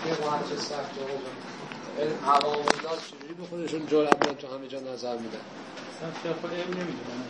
یه محدث سخت جواب عوام الناس چجوری به خودشون جرأت میدن تو همه جا نظر میدن؟ سخت خود علم نمیدونن.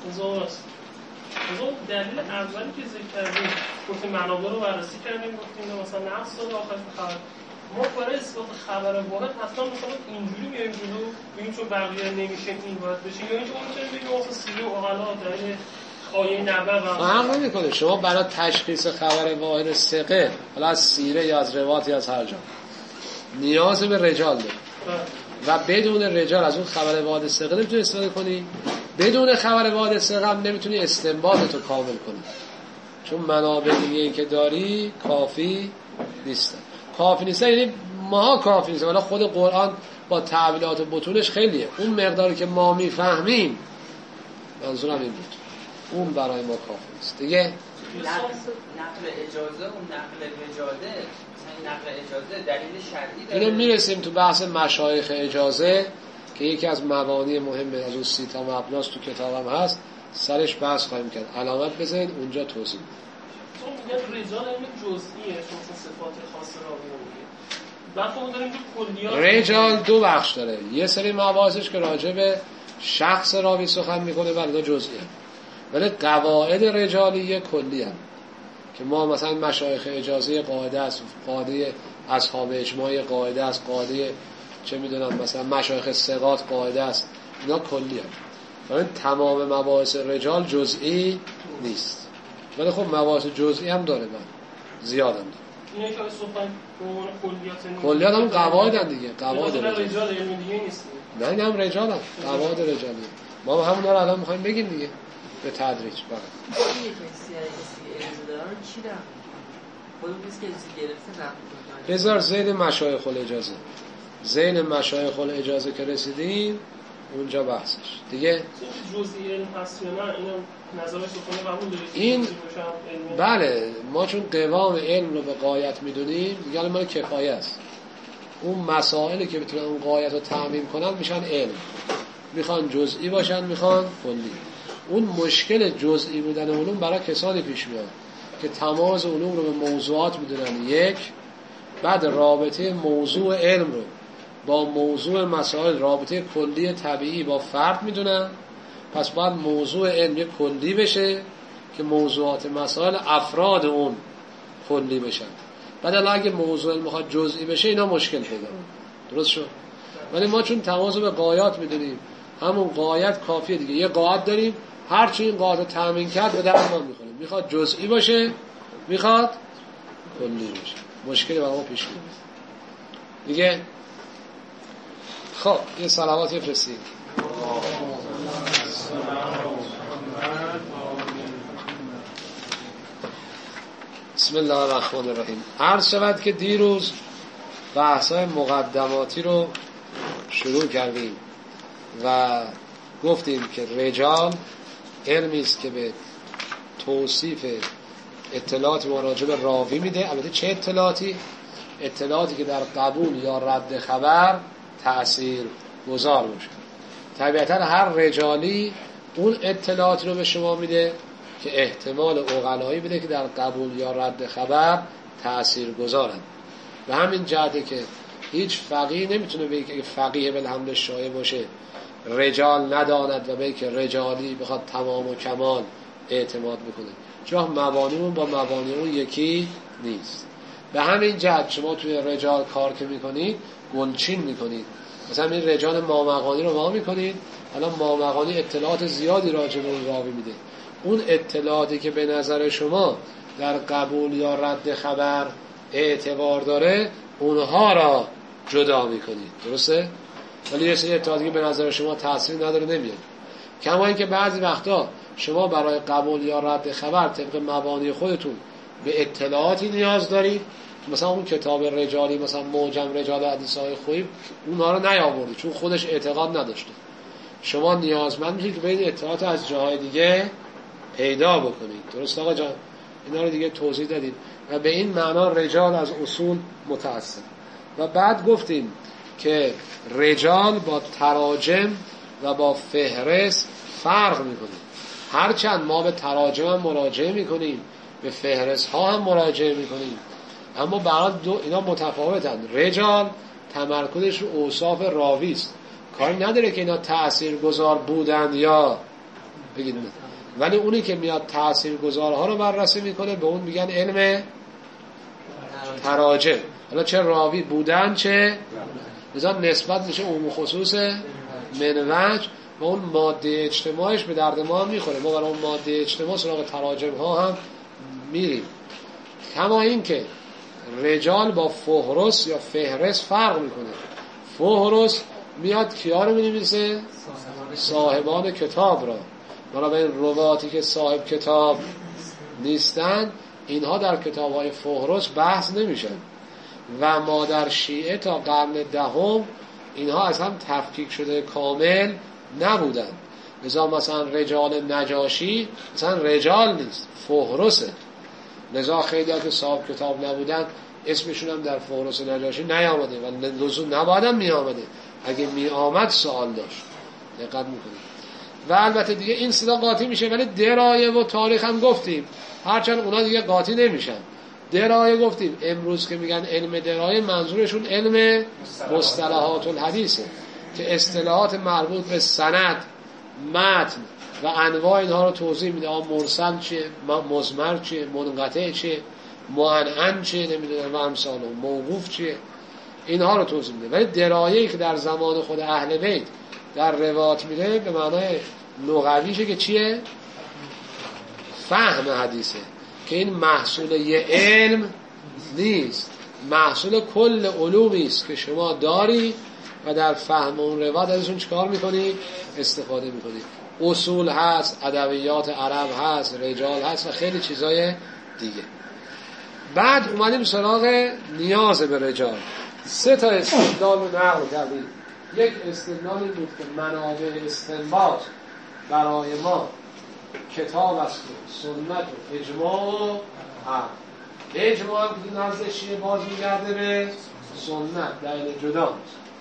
اون دلیل اولی که ذکر کردیم گفتیم منابع رو بررسی کردیم، گفتیم مثلا نقص داره آخر خبر. ما برای اثبات خبر واحد حتما مثلا اینجوری میایم جلو ببینیم چون بقیه نمیشه این باید بشه، یا اینکه اون میتونیم بگیم مثلا سیری و اقلا دلیل آیه نبوه فرق نمیکنه. شما برای تشخیص خبر واحد ثقه، حالا از سیره یا از روایت یا از هر جا، نیاز به رجال داره و بدون رجال از اون خبر واحد ثقه نمیتونی استفاده کنی. بدون خبر واحد ثقه هم نمیتونی استنباطتو کامل کنی، چون منابع دیگه‌ای که داری کافی نیستن. کافی نیستن یعنی ماها کافی نیستن، ولی خود قرآن با تعبیرات و بطونش خیلیه. اون مقداری که ما میفهمیم، منظورم این بود، اون برای ما کافی نیست دیگه. نقل اجازه و نقل وجاده، مثلا نقل اجازه دلیل شرعی داره. اینو میرسیم تو بحث مشایخ اجازه که یکی از مبانی مهمه از اون 30 تا مبناست تو کتابم هست، سرش بحث خواهیم کرد. علامت بزنید اونجا توضیح میدم. چون میگن رجال علم جزئیه، چون صفات خاص راوی میگه. بعد ما داریم تو کلیات رجال دو بخش داره، یه سری مباحثش که راجع به شخص راوی سخن میکنه ولی جزئیه، ولی قواعد رجالیه کلیه که ما مثلا مشایخ اجازه قاعده است، قاعده اصحاب اجماع قاعده است، قاعده چه میدونم مثلا مشایخ ثقات قاعده است، اینا کلیه. ولی تمام مباحث رجال جزئی نیست، ولی خب مباحث جزئی هم داره، من زیاد هم داره. اینه که صحبت به عنوان کلیات هم قواعدن دیگه، قواعد رجال علم دیگه نیست. نه این هم رجال هم قواعد رجالیه. ما همون رو الان میخوایم بگیم دیگه به تدریج. این کسی اجازه دارن چی دارن؟ خودم نیست که اجازه گرفته نقل. بذار زید مشایخ الاجازه، زید مشایخ الاجازه که رسیدیم اونجا بحثش دیگه. جزئی علم هست یا نه اینو نظرش رو قبول دارید؟ این بله، ما چون قوام علم رو به غایت میدونیم دیگه، الان ما کفایه است. اون مسائلی که بتونن اون غایت رو تضمین کنن میشن علم، میخوان جزئی باشن میخوان کلی. اون مشکل جزئی بودن علوم برای کسانی پیش میاد که تماز علوم رو به موضوعات میدونن یک، بعد رابطه موضوع علم رو با موضوع مسائل رابطه کلی طبیعی با فرد میدونن، پس باید موضوع علم کلی بشه که موضوعات مسائل افراد اون کلی بشن. بعد اگه موضوع علم میخواد جزئی بشه اینا مشکل پیدا. درست شد؟ ولی ما چون تماز به غایات میدونیم، همون غایت کافیه دیگه. یه غایت داریم، هر چی این غایت رو تامین کرد به درد ما میخوره، میخواد جزئی باشه میخواد کلی باشه، مشکلی برای ما پیش میاد دیگه. خب یه صلوات بفرستید. بسم الله الرحمن الرحیم. عرض شود که دیروز بحث‌های مقدماتی رو شروع کردیم و گفتیم که رجال علمی است که به توصیف اطلاعات راجع به راوی میده. البته چه اطلاعاتی؟ اطلاعاتی که در قبول یا رد خبر تأثیر گذار باشه. طبیعتا هر رجالی اون اطلاعات رو به شما میده که احتمال عقلایی بده که در قبول یا رد خبر تأثیر گذارن. و همین جهته که هیچ فقیه نمیتونه بگه که فقیه بالحمد شایع باشه رجال نداند و بگه که رجالی بخواد تمام و کمال اعتماد بکنه، چون مبانیمون با مبانی اون یکی نیست. به همین جهت شما توی رجال کار که میکنید گلچین میکنید. مثلا این رجال مامقانی رو ما میکنید، الان مامقانی اطلاعات زیادی راجع به اون راوی میده. اون اطلاعاتی که به نظر شما در قبول یا رد خبر اعتبار داره اونها را جدا میکنید، درسته؟ ولی یه سری اطلاعاتی که به نظر شما تأثیر نداره نمیاد. کما اینکه بعضی وقتا شما برای قبول یا رد خبر طبق مبانی خودتون به اطلاعاتی نیاز دارید، مثلا اون کتاب رجالی مثلا معجم رجال حدیث‌های خویب اونها رو نیاوردید چون خودش اعتقاد نداشته. شما نیازمند میشید که به این اطلاعات از جاهای دیگه پیدا بکنید. درست آقا جان؟ اینا رو دیگه توضیح دادیم و به این معنا رجال از اصول متأثر. و بعد گفتیم که رجال با تراجم و با فهرست فرق میکنه. هرچند ما به تراجم هم مراجعه میکنیم، به فهرست ها هم مراجعه میکنیم، اما برای اینا متفاوتن. رجال تمرکزش رو اوصاف راوی است، کاری نداره که اینا تاثیرگذار بودن یا بگید، ولی اونی که میاد تاثیرگذارها رو بررسی میکنه به اون میگن علم تراجم. حالا چه راوی بودن چه لذا نسبت میشه عموم خصوص من وجه و اون ماده اجتماعش به درد ما میخوره. ما برای اون ماده اجتماع سراغ تراجم ها هم میریم. کما این که رجال با فهرست یا فهرست فرق میکنه. فهرست میاد کیا رو مینویسه؟ صاحبان کتاب را. بنابراین رواتی که صاحب کتاب نیستن اینها در کتاب‌های فهرست بحث نمیشن. و ما در شیعه تا قرن دهم اینها از هم تفکیک شده کامل نبودن. لذا مثلا رجال نجاشی مثلا رجال نیست، فهرسته. لذا خیلی ها که صاحب کتاب نبودن اسمشون هم در فهرست نجاشی نیامده و لزوم نبادم می آمده. اگه می آمد سوال داشت. دقت میکنید. و البته دیگه این صدا قاطی میشه، ولی درایه و تاریخ هم گفتیم، هرچند اونا دیگه قاطی نمیشن. درایه گفتیم امروز که میگن علم درایه منظورشون علم مصطلحات الحدیثه که اصطلاحات مربوط به سند، متن و انواع اینها رو توضیح میده. مرسل چیه، مضمر چیه، منقطع چیه، معنعن چیه، نمیدونم و امثال، موقوف چیه، اینها رو توضیح میده. ولی درایه‌ای که در زمان خود اهل بیت در روایات میره به معنای لغویشه که چیه؟ فهم حدیثه، که این محصول یه علم نیست، محصول کل علومی است که شما داری و در فهم اون روایت ازشون چیکار میکنی؟ استفاده میکنی. اصول هست، ادبیات عرب هست، رجال هست و خیلی چیزای دیگه. بعد اومدیم سراغ نیاز به رجال. 3 تا استدلال رو نقل کردیم. یک استدلالی بود که منابع استنباط برای ما کتاب است و سنت و اجماع و عقل. اجماع هم که نزد شیعه باز میگرده به سنت، دلیل جدا.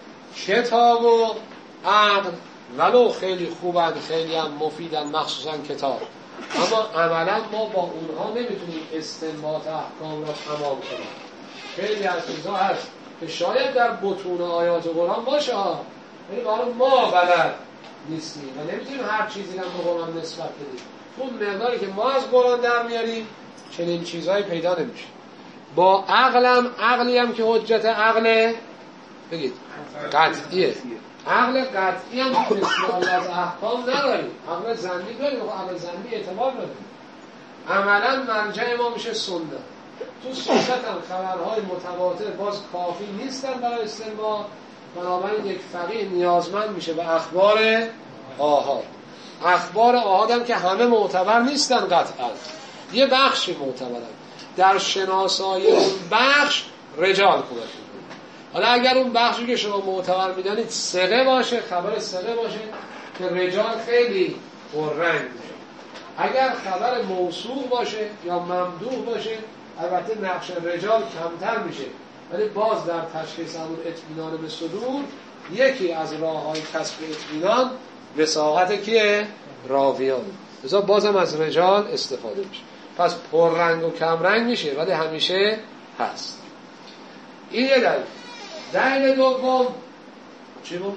کتاب و عقل ولو خیلی خوبن، خیلی هم مفیدن، مخصوصا کتاب، اما عملا ما با اونها نمیتونیم استنباط احکام را تمام کنیم. خیلی از چیزها هست که شاید در بطون آیات قرآن باشه، ولی برای ما بلد نیستیم و نمیتونیم هر چیزی رو به قرآن نسبت بدیم. اون مقداری که ما از قرآن در میاریم چنین چیزهایی پیدا نمیشه. با عقلی هم که حجت عقل بگید قطعیه. عقل قطعی هم استدلال از احکام نداریم، عقل ظنی داریم. عقل ظنی اعتبار نداریم. عملا مرجع ما میشه سنت. تو سنت هم خبرهای متواتر باز کافی نیستن برای استنباط، بنابراین یک فقیه نیازمند میشه به اخبار آحاد. اخبار آحاد هم که همه معتبر نیستن قطعا، یه بخشی معتبرن. در شناسایی اون بخش رجال کمک میکنه. حالا اگر اون بخشی که شما معتبر میدانید ثقه باشه، خبر ثقه باشه، که رجال خیلی پررنگ میشه. اگر خبر موثوق باشه یا ممدوح باشه البته نقش رجال کمتر میشه، ولی باز در تشخیص امور اطمینان به صدور یکی از راه‌های کسب اطمینان وثاقت کیه؟ راویان. لذا بازم از رجال استفاده میشه. پس پررنگ و کمرنگ میشه ولی همیشه هست. این یه دلیل. دلیل دوم چی بود؟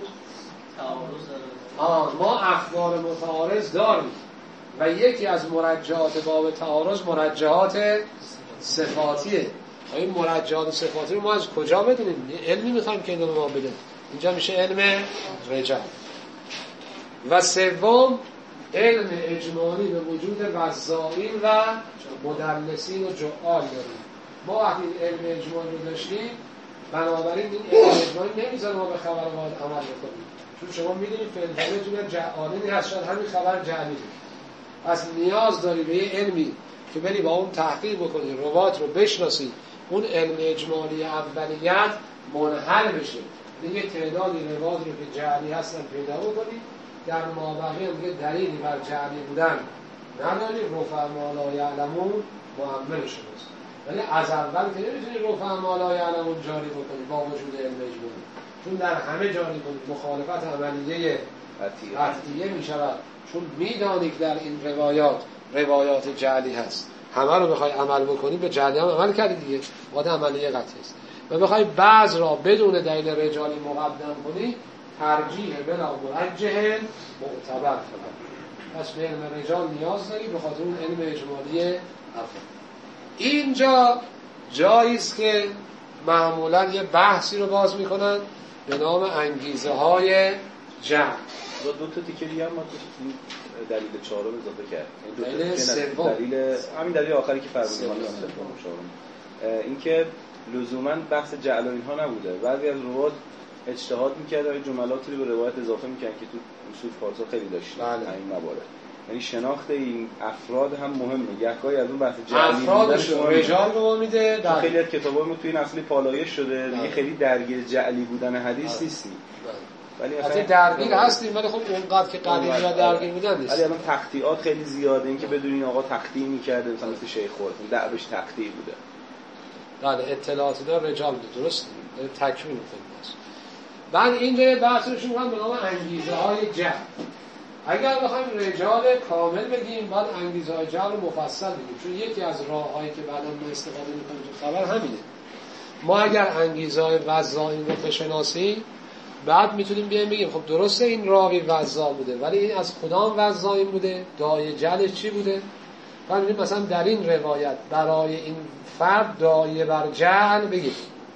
ما اخبار متعارض داریم و یکی از مرجحات باب تعارض مرجحات صفاتیه. این مرجحات صفاتی رو ما از کجا بدونیم؟ علمی میخوایم که اینو به ما بده. اینجا میشه علم رجال. و سوم علم اجمالی به وجود وزائین و مدلسین و جعال داریم. ما وقتی علم اجمالی رو داشتیم بنابراین این علم اجمالی نمیذاره ما به خبر باید عمل بکنیم، چون شما میدونید فلسفه توی جعالینی هست، شاید همین خبر جعلی. پس نیاز داری به یه علمی که بری با اون تحقیق بکنی، روات رو بشناسی، اون علم اجمالی اولیت منحل بشه، دیگه تعدادی روات رو که جعلی هستن پیدا بکنی، در مابقی هم که دلیلی بر جعلی بودن نداری، رفع ما لا یعلمون معمل شداست. ولی از اول که نمیتونی رفع ما لا یعلمون جاری بکنی با وجود علم اجمالی، چون در همه جاری کنی مخالفت عملیه قطعیه میشود، چون میدانی که در این روایات جعلی هست. همه رو بخوای عمل بکنی به جعلی هم عمل کردی دیگه، واد عملیه قطعی است. و بخوای بعض را بدون دلیل رجالی مقدم کنی ترجیح بلا مرجح معتبر کنی. پس به علم رجال نیاز داری به خاطر اون علم اجمالی افراد. اینجا جایی است که معمولا یه بحثی رو باز میکنن به نام انگیزه های جمع. دو تا تیکه دیگه هم ما دلیل چهارم اضافه کرد. دلیل سوم همین دلیل آخری که فرمودید این که لزوما بحث جعل و اینها نبوده. بعضی از روات اجتهاد می‌کردن و جملاتی رو به روایت اضافه می‌کردن که تو اصول فارسی خیلی داشتن این موارد. یعنی شناخت این افراد هم مهمه. گاهی از اون بحث جعلی افرادش رجال رو میده. در خیلی از کتاب‌ها تو این اصلی پالایش شده دیگه خیلی درگیر جعلی بودن حدیث نیستیم. ولی مثلا درگیر هستیم ولی خب اونقدر که قدیمی ها درگیر بودن نیست. ولی الان تقطیعات خیلی زیاده. این که بدونین آقا تقطیع می‌کرده مثلا مثل شیخ خورد دعوش تقطیع بوده. بله اطلاعاتی دار رجال بوده، درست تکمیل می‌کنه. بعد اینجا بحثشون هم به نام انگیزه های جعل. اگر بخوایم رجال کامل بگیم بعد انگیزه های جعل رو مفصل بگیم، چون یکی از راه‌هایی که بعدا ما استفاده می‌کنیم تو خبر همینه. ما اگر انگیزه های وضاعین رو بشناسیم بعد میتونیم بیایم بگیم خب درسته این راوی وضاع بوده ولی این از کدام وضاعین بوده، داعی جعلش چی بوده. بعد میگیم مثلا در این روایت برای این فرد داعی بر جعل بگیم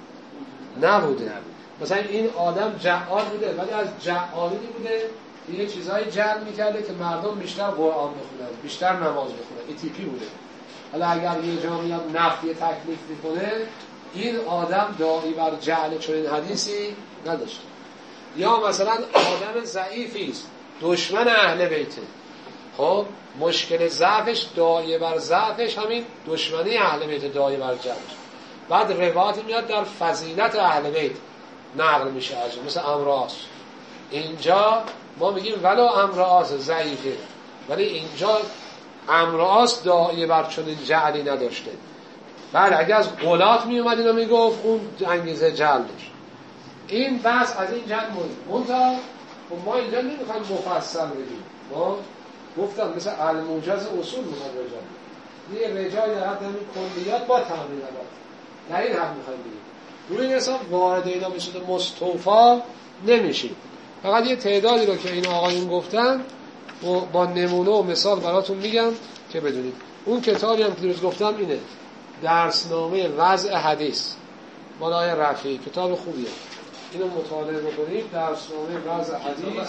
نبوده. مثلا این آدم جعال بوده ولی از جعالی بوده یه چیزای جعل میکرده که مردم بیشتر قرآن بخونن، بیشتر نماز بخونن. این تیپی بوده. حالا اگر یه جا میاد نفی تکلیف میکنه این آدم داعی بر جعل چنین حدیثی نداشته. یا مثلا آدم ضعیفی است، دشمن اهل بیته، خب مشکل ضعفش داعی بر ضعفش همین دشمنی اهل بیت داعی بر جعلش. بعد روایت میاد در فضیلت اهل بیت نقل میشه از مثل امراض. اینجا ما میگیم ولو امراض ضعیفه ولی اینجا امراض داعی بر چنین جعلی نداشته. بله اگه از غلات میومد اینو میگفت اون انگیزه جعل داشت. این بحث از این جهت مونتا ما اینجا نمیخوایم مفصل بگیم. ما گفتم مثل الموجز اصول میخوایم رجال یه رجال در حد همین کلیات با تمرین در این حد میخوایم بگیم. روی این حساب وارد اینا به صورت مستوفا نمیشیم. فقط یه تعدادی رو که این آقایون گفتن با نمونه و مثال براتون میگم که بدونید. اون کتابی هم که دیروز گفتم اینه، درسنامه وضع حدیث مالای رفیعی، کتاب خوبیه. اینو مطالعه بکنید. درسنامه وضع حدیث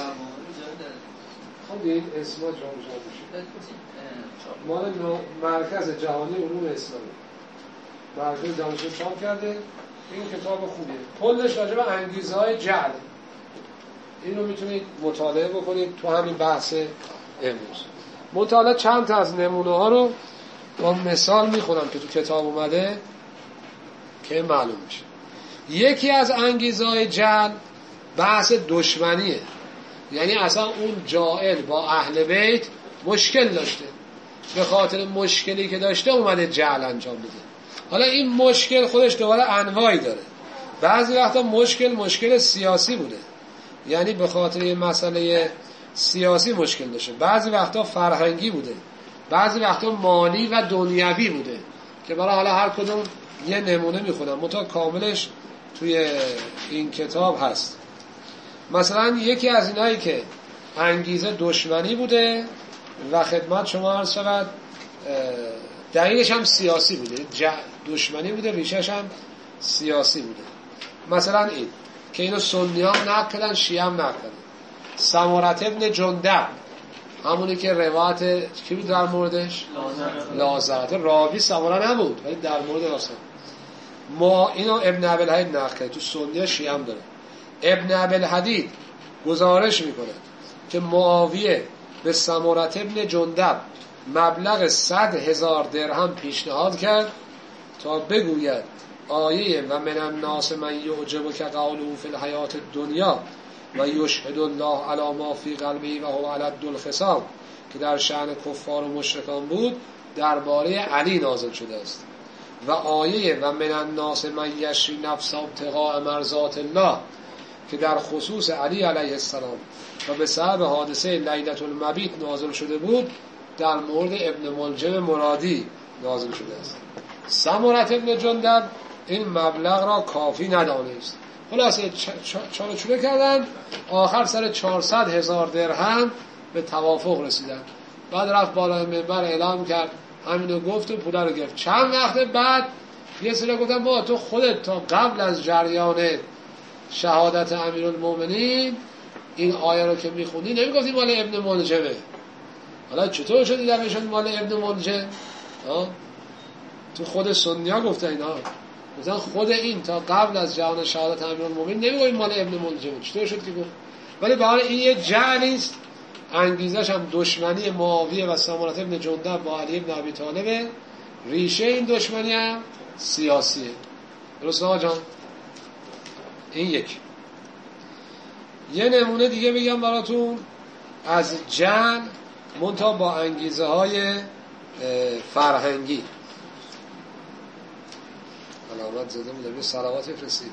خب این اسما جا میشه. مال مرکز جهانی علوم اسلامی، مرکز دانشگاه چاپ کرده. این کتاب خوبیه. کلش راجع به انگیزه های جعل. اینو میتونید مطالعه بکنید تو همین بحث امروز. مطالعه چند تا از نمونه ها رو با مثال میخونم که تو کتاب اومده که معلوم میشه. یکی از انگیزه های جعل بحث دشمنیه. یعنی اصلا اون جاعل با اهل بیت مشکل داشته، به خاطر مشکلی که داشته اومده جعل انجام بده. حالا این مشکل خودش دوباره انواعی داره. بعضی وقتا مشکل سیاسی بوده، یعنی به خاطر یه مسئله سیاسی مشکل داشته. بعضی وقتا فرهنگی بوده، بعضی وقتا مالی و دنیوی بوده که برای حالا هر کدوم یه نمونه میخونم منتها کاملش توی این کتاب هست. مثلا یکی از اینایی که انگیزه دشمنی بوده و خدمت شما عرض شود دلیلش هم سیاسی بوده، دشمنی بوده ریشش هم سیاسی بوده. مثلا این که اینو سنی ها نقل کردن، شیعه هم نقل کردن. سمارت ابن جندب همونی که روایت کی بود در موردش؟ لازرت. راوی سماره نبود ولی در مورد راستن ما اینو ابن ابوالحدید نقل کرد. تو سنی شیعه هم داره. ابن ابوالحدید گزارش میکنه که معاویه به سمارت ابن جندب مبلغ 100,000 درهم پیشنهاد کرد تا بگوید آیه و من الناس من یعجبک قوله فی الحیات الدنیا و یشهد الله علی ما فی قلبه و هو علد الخصام که در شأن کفار و مشرکان بود درباره علی نازل شده است. و آیه و من الناس من یشری نفسه ابتغاء مرضات الله که در خصوص علی علیه السلام و به سبب حادثه لیلة المبیت نازل شده بود در مورد ابن ملجم مرادی نازل شده است. سمرة ابن جندب این مبلغ را کافی ندانست، خلاصه چاله چوله کردن، آخر سر 400,000 درهم به توافق رسیدن. بعد رفت بالای منبر اعلام کرد، همینو گفت و پوله رو گرفت. چند وقت بعد یه سری گفتن با تو خودت تا قبل از جریان شهادت امیرالمومنین این آیه رو که میخوندی نمیگفتی مال ابن ملجمه، حالا چطور شدی دمیشون مال ابن ملجم؟ تو خود سنیا گفته اینا، مثلا خود این تا قبل از جریان شهادت امیرالمومنین نمیگفتی مال ابن ملجمه، چطور شد که گفت؟ ولی به حال این یه جعلیست، انگیزش هم دشمنی معاویه و سمرة ابن جندب با علی ابن ابی طالبه، ریشه این دشمنی هم سیاسیه. درسته آقا جان؟ این یک. یه نمونه دیگه بگم براتون از جنگ منتها با انگیزه های فرهنگی. علامت زده بوده، یه صلوات فرستید.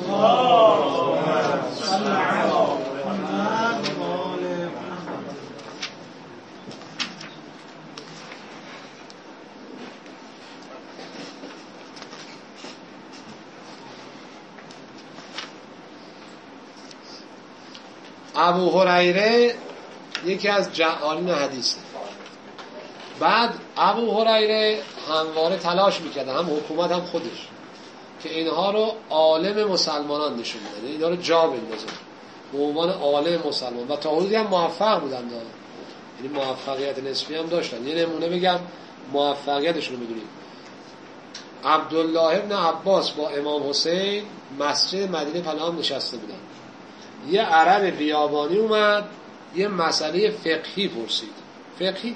ابو هریره یکی از جعالین حدیثه. بعد ابو هریره همواره تلاش میکرده، هم حکومت هم خودش، که اینها رو عالم مسلمانان نشون بده، اینها رو جا بندازه به عنوان عالم مسلمان، و تا حدودی هم موفق بودن داره. یعنی موفقیت نسبی هم داشتن. یه نمونه بگم موفقیتشون رو میدونیم. عبدالله ابن عباس با امام حسین مسجد مدینه پناه نشسته بودن. یه عرب بیابانی اومد یه مسئله فقهی پرسید، فقهی.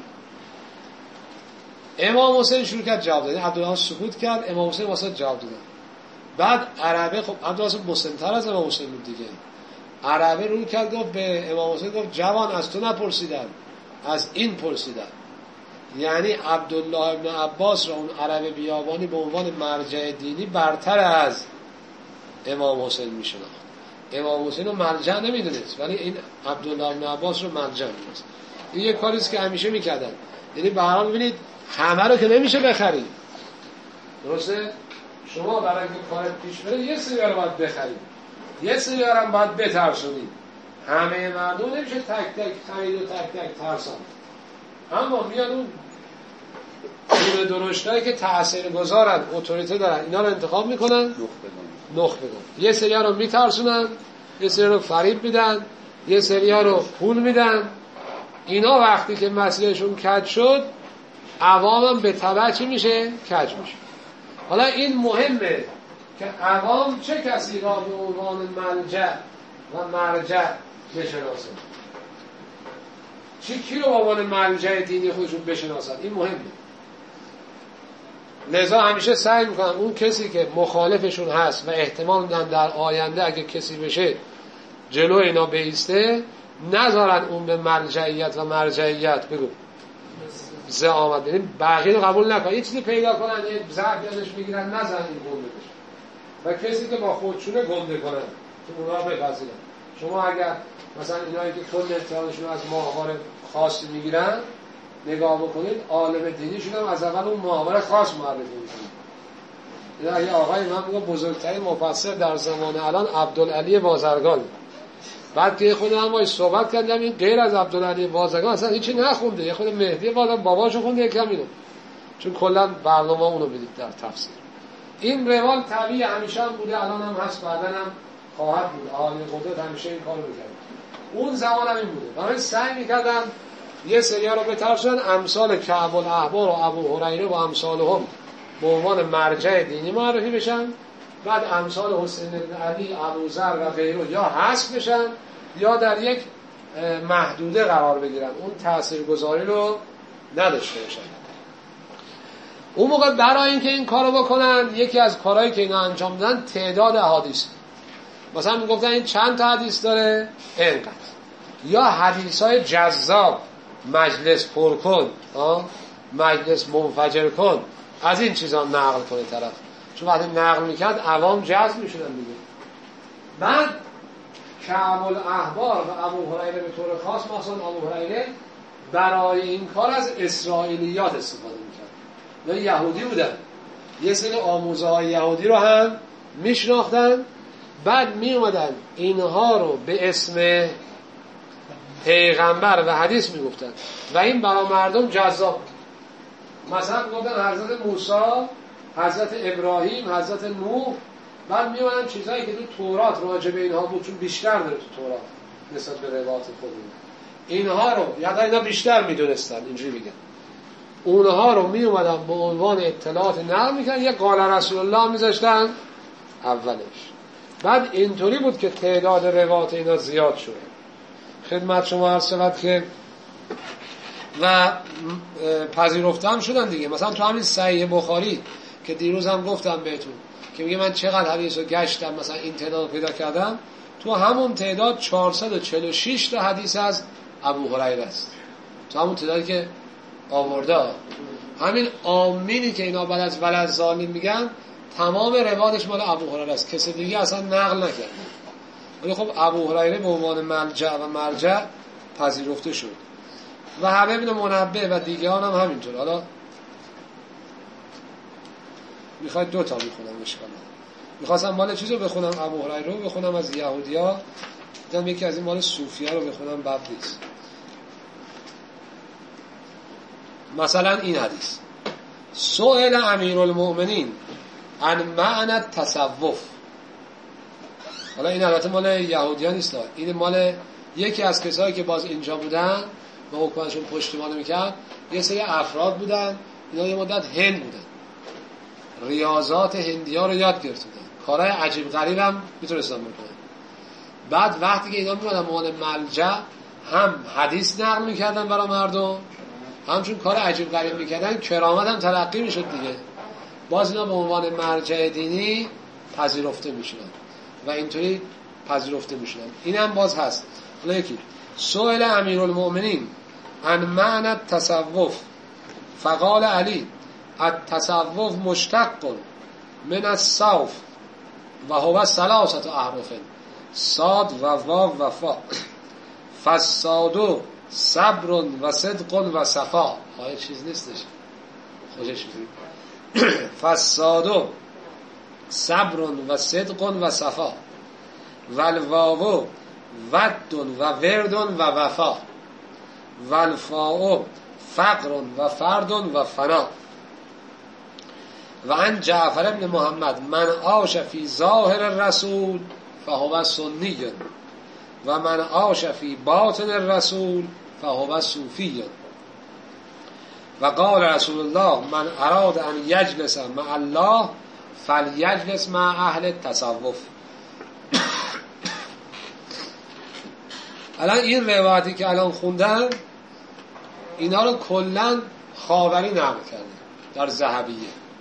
امام حسین شروع کرد جواب دادن، عبدالله سکوت کرد، امام حسین واسه جواب دادن. بعد عربه، خب عبدالله مسن‌تر از امام حسین بود دیگه، عربه رو کرد گفت به امام حسین، گفت جوان از تو نپرسیدن، از این پرسیدن. یعنی عبدالله ابن عباس را اون عرب بیابانی به عنوان مرجع دینی برتر از امام حسین میشناخت. امام حسین رو مرجع نمیدونست، ولی این عبدالله ابن عباس رو مرجع میدونست. این یک کاریست که همیشه میکردن. یعنی به هر حال ببینید همه رو که نمیشه بخرید، درسته؟ شما برای اینکه کار پیش بره یه سری رو باید بخرید، یه سری هم باید بترسونید. همه مردم نمیشه تک تک خرید و تک تک ترسان. اما میاد اون نیمه درشتایی که تأثیر گذارن، اتوریته دارن، اینا رو انتخاب میکنن، نخ بدن. یه سری ها رو میترسونن، یه سری رو فریب میدن، یه سری ها رو پول میدن. اینا وقتی که مسئلهشون کج شد، عوامم به تبع چی میشه؟ کج میشه. حالا این مهمه که عوام چه کسی را به عنوان ملجأ و مرجع بشناسن، کی رو به عنوان ملجأ دینی خودشون بشناسن. این مهمه. لذا همیشه سعی میکنن اون کسی که مخالفشون هست و احتمال میدن در آینده اگه کسی بشه جلو اینا بیسته، نذارن اون به ملجئیت و مرجعیت بگو زعامت، یعنی بقیه رو قبول نکنن. یه چیزی پیدا کنن، یه ضعف یادش میگیرن، نزن این گنده بشه. و کسی که با خودشونه گنده کنن که اونا بپذیرن. شما اگر مثلا اینایی که کل اطلاعاتشون از ماهواره خاصی میگیرن نگاه بکنید، عالم دینیشون هم از اول اون ماهواره خاص معرفی میکنن. یه آقای من میگه بزرگترین مفسر در زمان الان عبدالعلی بازرگان. بعد که خود هم باید صحبت کردم، این غیر از عبدالعلی بازرگان اصلا هیچی نخونده. یه خود مهدی باباشو خونده، یکم اینو، چون کلا برنامه اونو بدید در تفسیر. این روال طبیعی همیشه هم بوده، الان هم هست، بعدن هم خواهد بود. اهالی قدرت همیشه این کارو میکرد. اون زمان هم این بوده. برای سعی میکردن یه سریا رو بترسونن، امثال کعب الاحبار و ابو هریره و امثالهم به عنوان مرجع دینی معرفی بشن. بعد امثال حسین بن علی، ابوذر و غیره یا حذف بشن یا در یک محدوده قرار بگیرن، اون تاثیرگذاری رو نداشته باشن. اون موقع برای اینکه این کارو بکنن، یکی از کارهایی که اینا انجام دادن تعداد احادیث. مثلا میگفتن این چند تا حدیث داره؟ اینقدر. یا حدیثای جذاب، مجلس پر کن، مجلس منفجر کن، از این چیزا نقل کنه طرف. چون وقتی نقل میکرد عوام جذب میشدن دیگه. بعد کعب الاحبار و ابو هریره به طور خاص، مثلا ابو هریره برای این کار از اسرائیلیات استفاده میکرد. اینا یهودی بودن، یه سری آموزه های یهودی رو هم میشناختن، بعد می اومدن اینها رو به اسم پیغمبر و حدیث میگفتن و این برای مردم جذاب. مثلا گفتن حضرت موسی، حضرت ابراهیم، حضرت نوح، بعد می اومدن چیزایی که تو تورات راجع به اینها بود، چون بیشتر داره تو تورات نسبت به روایات خودمون، اینها رو یا اینا بیشتر میدونستن، اینجوری میگن، اونها رو می اومدن به عنوان اطلاعات نقل میکنن، یه قال رسول الله میذاشتن اولش. بعد اینطوری بود که تعداد روایات اینا زیاد شد. خدمت شما عرض شود که و پذیرفته هم شدن دیگه. مثلا تو همین صحیح بخاری که دیروز هم گفتم بهتون که میگه من چقدر حدیث رو گشتم، مثلا این تعداد پیدا کردم، تو همون تعداد 446 تا حدیث از ابو هریره است، تو همون تعدادی که آورده. همین آمینی که اینا بعد از ولد ظالم میگن، تمام روایتش مال ابو هریره است، کسی دیگه اصلا نقل نکرد. ولی خب ابو هریره به عنوان ملجأ و مرجع پذیرفته شد و حبیب بن منبه و دیگران هم همینطور. حالا میخواید دو تا میخونم، اشکال نداره. میخواستم مال چیزو بخونم، ابو هریره رو بخونم از یهودیا، دیدم یکی از این مال صوفیا رو بخونم، بد نیست. مثلا این حدیث: سئل امیرالمؤمنین عن معنی التصوف. حالا این البته مال یهودیان نیست، این مال یکی از کسایی که باز اینجا بودن و حکومتشون پشتیبانی میکرد. یه سری افراد بودن، اینا یه مدت هند بودن، ریاضات هندی ها رو یاد گرفته بودن، کارهای عجیب غریب هم میتونستن بکنن. بعد وقتی که اینا میمدن عنوان ملجأ، هم حدیث نقل میکردن برای مردم، همچون کار عجیب غریب میکردن، کرامت هم تلقی میشد دیگه. باز اینا به عنوان مرجع دینی پذیرفته میشدن و اینطوری پذیرفته میشدن. این هم باز هست. حالا یکی: سئل امیرالمؤمنین عن معنی التصوف فقال علی التصوف مشتق من الصوف و هو ثلاثه احرف صاد و واو و فا فالصاد صبر و صدق و صفا. های چیز نیستش، خوشش میاد. فالصاد صبر و صدق و صفا والواو ود و ورد و وفا والفاء فقر و فرد و فنا. و عن جعفر بن محمد من عاش فی ظاهر الرسول فهو سنی و من عاش فی باطن الرسول فهو صوفی. و قال رسول الله من اراد ان یجلس مع الله فلیجلس مع اهل التصوف. الان این روایتی که الان خوندن، اینا رو کلن خاوری نقل کرده در ذهبیه.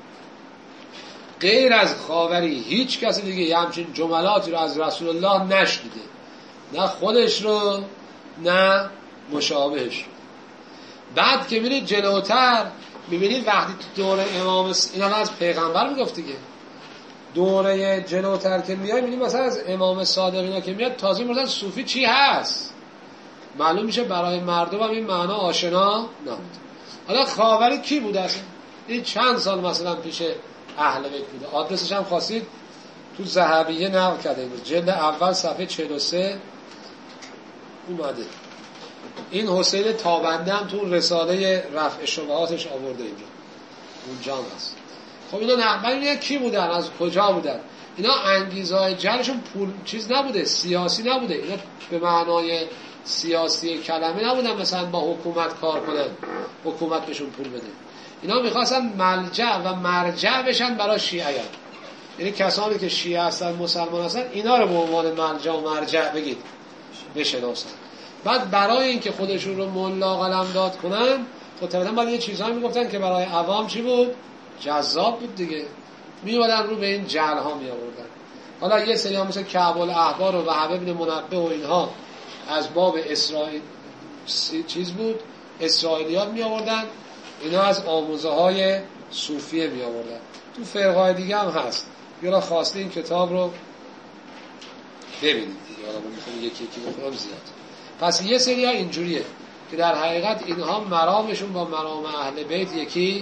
غیر از خاوری هیچ کسی دیگه یه همچین جملاتی رو از رسول الله نشنیده، نه خودش رو نه مشابهش رو. بعد که میرید جلوتر میبینید وقتی تو دوره امام اینا از پیغمبر میگفت دیگه، دوره جلوتر که میای میبینید مثلا از امام صادق اینا که میاد تازه میگن صوفی چی هست، معلوم میشه برای مردم هم این معنا آشنا نبود. حالا خاوری کی بود اصلا؟ این چند سال مثلا پیش اهل بیت بوده. آدرسش هم خواستید تو ذهبیه نقل کرده، جلد اول صفحه 43 اومده. این حسین تابنده هم تو رساله رفع شبهاتش آورده اینجا، اونجا هم هست. خب اینا نقل کی بودن، از کجا بودن؟ اینا انگیزهای جلشون پول چیز نبوده، سیاسی نبوده. اینا به معنای سیاسی کلمه نبودن مثلا با حکومت کار کنن، حکومت بهشون پول بده. اینا میخواستن ملجأ و مرجع بشن برای شیعیان. یعنی کسانی که شیعه هستن، مسلمان هستن، اینا رو به عنوان ملجأ و مرجع بگید بشناسن. بعد برای اینکه خودشون رو ملا قلمداد کنن، خب طبعا باید یه چیزایی میگفتن که برای عوام چی بود؟ جذاب بود دیگه. میومدن رو به این جهل ها می آوردن. حالا یه سری هم مثل کعب الاحبار و وهب بن منبه و اینها از باب اسرائیل چیز بود، اسرائیلیات می آوردن. اینا از آموزه های صوفیه می آوردن. تو فرقای دیگه هم هست. یا خواسته این کتاب رو ببینید دیگه. حالا من میخوام یکی بخونم زیاد. پس یه سری ها اینجوریه که در حقیقت اینها مرامشون با مرام اهل بیت یکی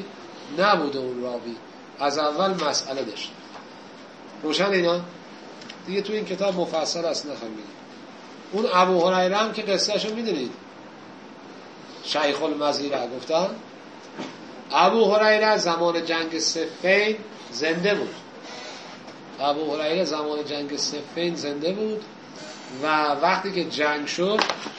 نبوده اون راوی، از اول مسئله داشت. روشن اینا دیگه تو این کتاب مفصل است نخواهیم بگیم. اون ابو هریره هم که قصهشو میدونید، شیخ المزیره گفتن ابو هریره زمان جنگ صفین زنده بود. ابو هریره زمان جنگ صفین زنده بود و وقتی که جنگ شد،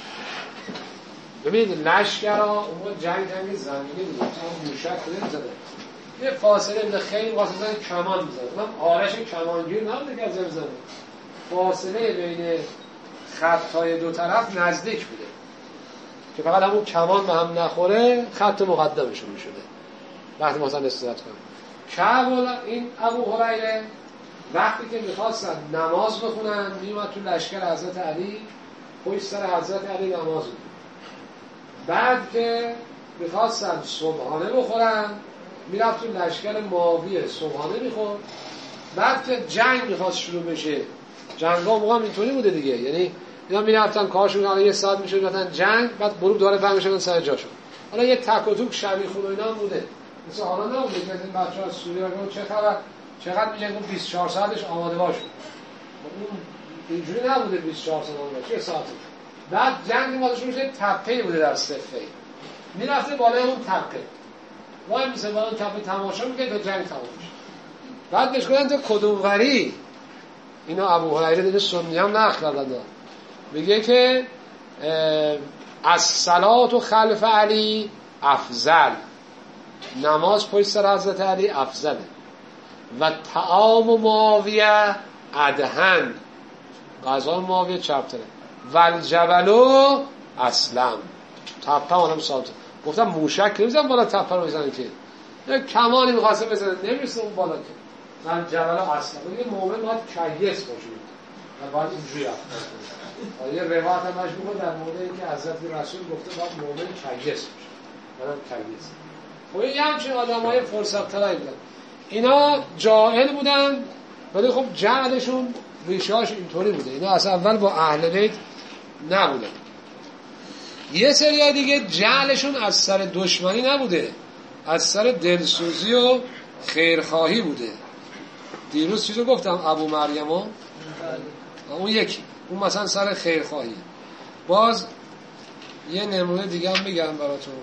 ببینید لشکرها اون جنگ زمینی بود، چون موشک نمی‌زدن، یه فاصله خیلی واسه کمان می‌زدن. من آرش کمانگیر نبوده که از بزنه، فاصله بین خطای دو طرف نزدیک بوده که فقط همون کمان به هم نخوره خط مقدمشون می‌شده وقتی مثلا استراحت کنن. کعب این ابو هریره وقتی که می‌خواستن نماز بخونن میومد تو لشکر حضرت علی، پشت سر حضرت علی نماز بود. بعد که می‌خواستن صبحانه بخورن میرفت تو لشکر معاویه صبحانه می‌خورد. بعد که جنگ می‌خواست شروع بشه، جنگ‌ها موقع اینطوری بوده دیگه، یعنی اینا می‌رفتن کارشون الان یه ساعت میشه می‌رفتن جنگ، بعد غروب دوباره برمی‌شدن سر جاشون. حالا یه تک و توک شبیه خون و اینا هم بوده، مثل حالا نبوده که این بچه‌ها سوریه رو چه خبر چقدر میگن 24 ساعتش آماده باش. اون اینجوری نبوده 24 ساعت آماده باش، یه ساعت. بعد جنگ مادرشون میشه تپه‌ای بوده در صفه، میرفته بالای اون تپه وای میسه بالا تپه تماشا میکنه تا جنگ تمام شه. بعد بهش گفتن تو کدوموری؟ اینا ابو هریره دیگه سنی هم نقل داده، میگه که الصلاة خلف علی افضل، نماز پشت سر حضرت علی افضله، و طعام معاویه ادهن، غذا معاویه چپتره، و الجبلو اسلم، تپه اونم سالته. گفتم موشک نمیزن بالا تپه رو بزنه که کمانی میخواسته بزنه نمیرسه اون بالا که. و الجبلو اسلم، میگه مومن باید کیس باشه و باید اینجوری رفت. یه روایت هم مشهور در مورد اینکه حضرت رسول گفته باید مومن کیس باشه، منم کیس. خب این همچین آدمای فرصت طلبی بودن، اینا جاهل بودن ولی خب جهلشون ریشه‌اش اینطوری بوده، اینا اصلا اول با اهل بیت نبودن. یه سری دیگه جهلشون از سر دشمنی نبوده، از سر دلسوزی و خیرخواهی بوده. دیروز چیزو گفتم ابو مریمو، اون یکی، اون مثلا سر خیرخواهی. باز یه نمونه دیگه هم بگم براتون.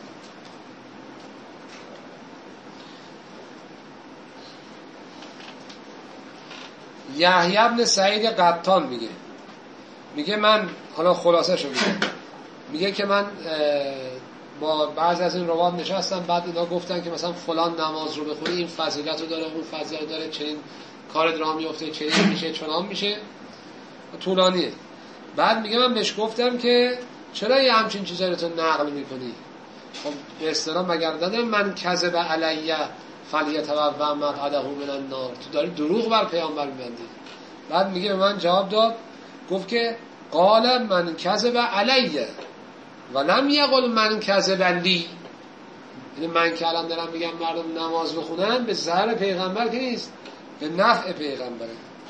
یحیی بن سعید قطان میگه من، حالا خلاصه شو میگه که من با بعضی از این روات نشستم، بعد اینا گفتن که مثلا فلان نماز رو بخونی این فضیلت رو داره، اون فضیلت رو داره، چنین کار راه میفته، چنین میشه، چنان میشه، طولانیه. بعد میگه من بهش گفتم که چرا یه همچین چیزایی رو تو نقل میکنی؟ خب به اصطلاح مگر دادم من کذب علیه فلیتبوأ مقعده من النار، تو داری دروغ بر پیامبر میبندی. بعد میگه به من جواب داد، گفت که قال من کذب علیه ولم یقل من کذب لی، یعنی من که الان دارم میگم مردم نماز بخونن به ضرر پیغمبر که نیست، به نفع پیغمبره.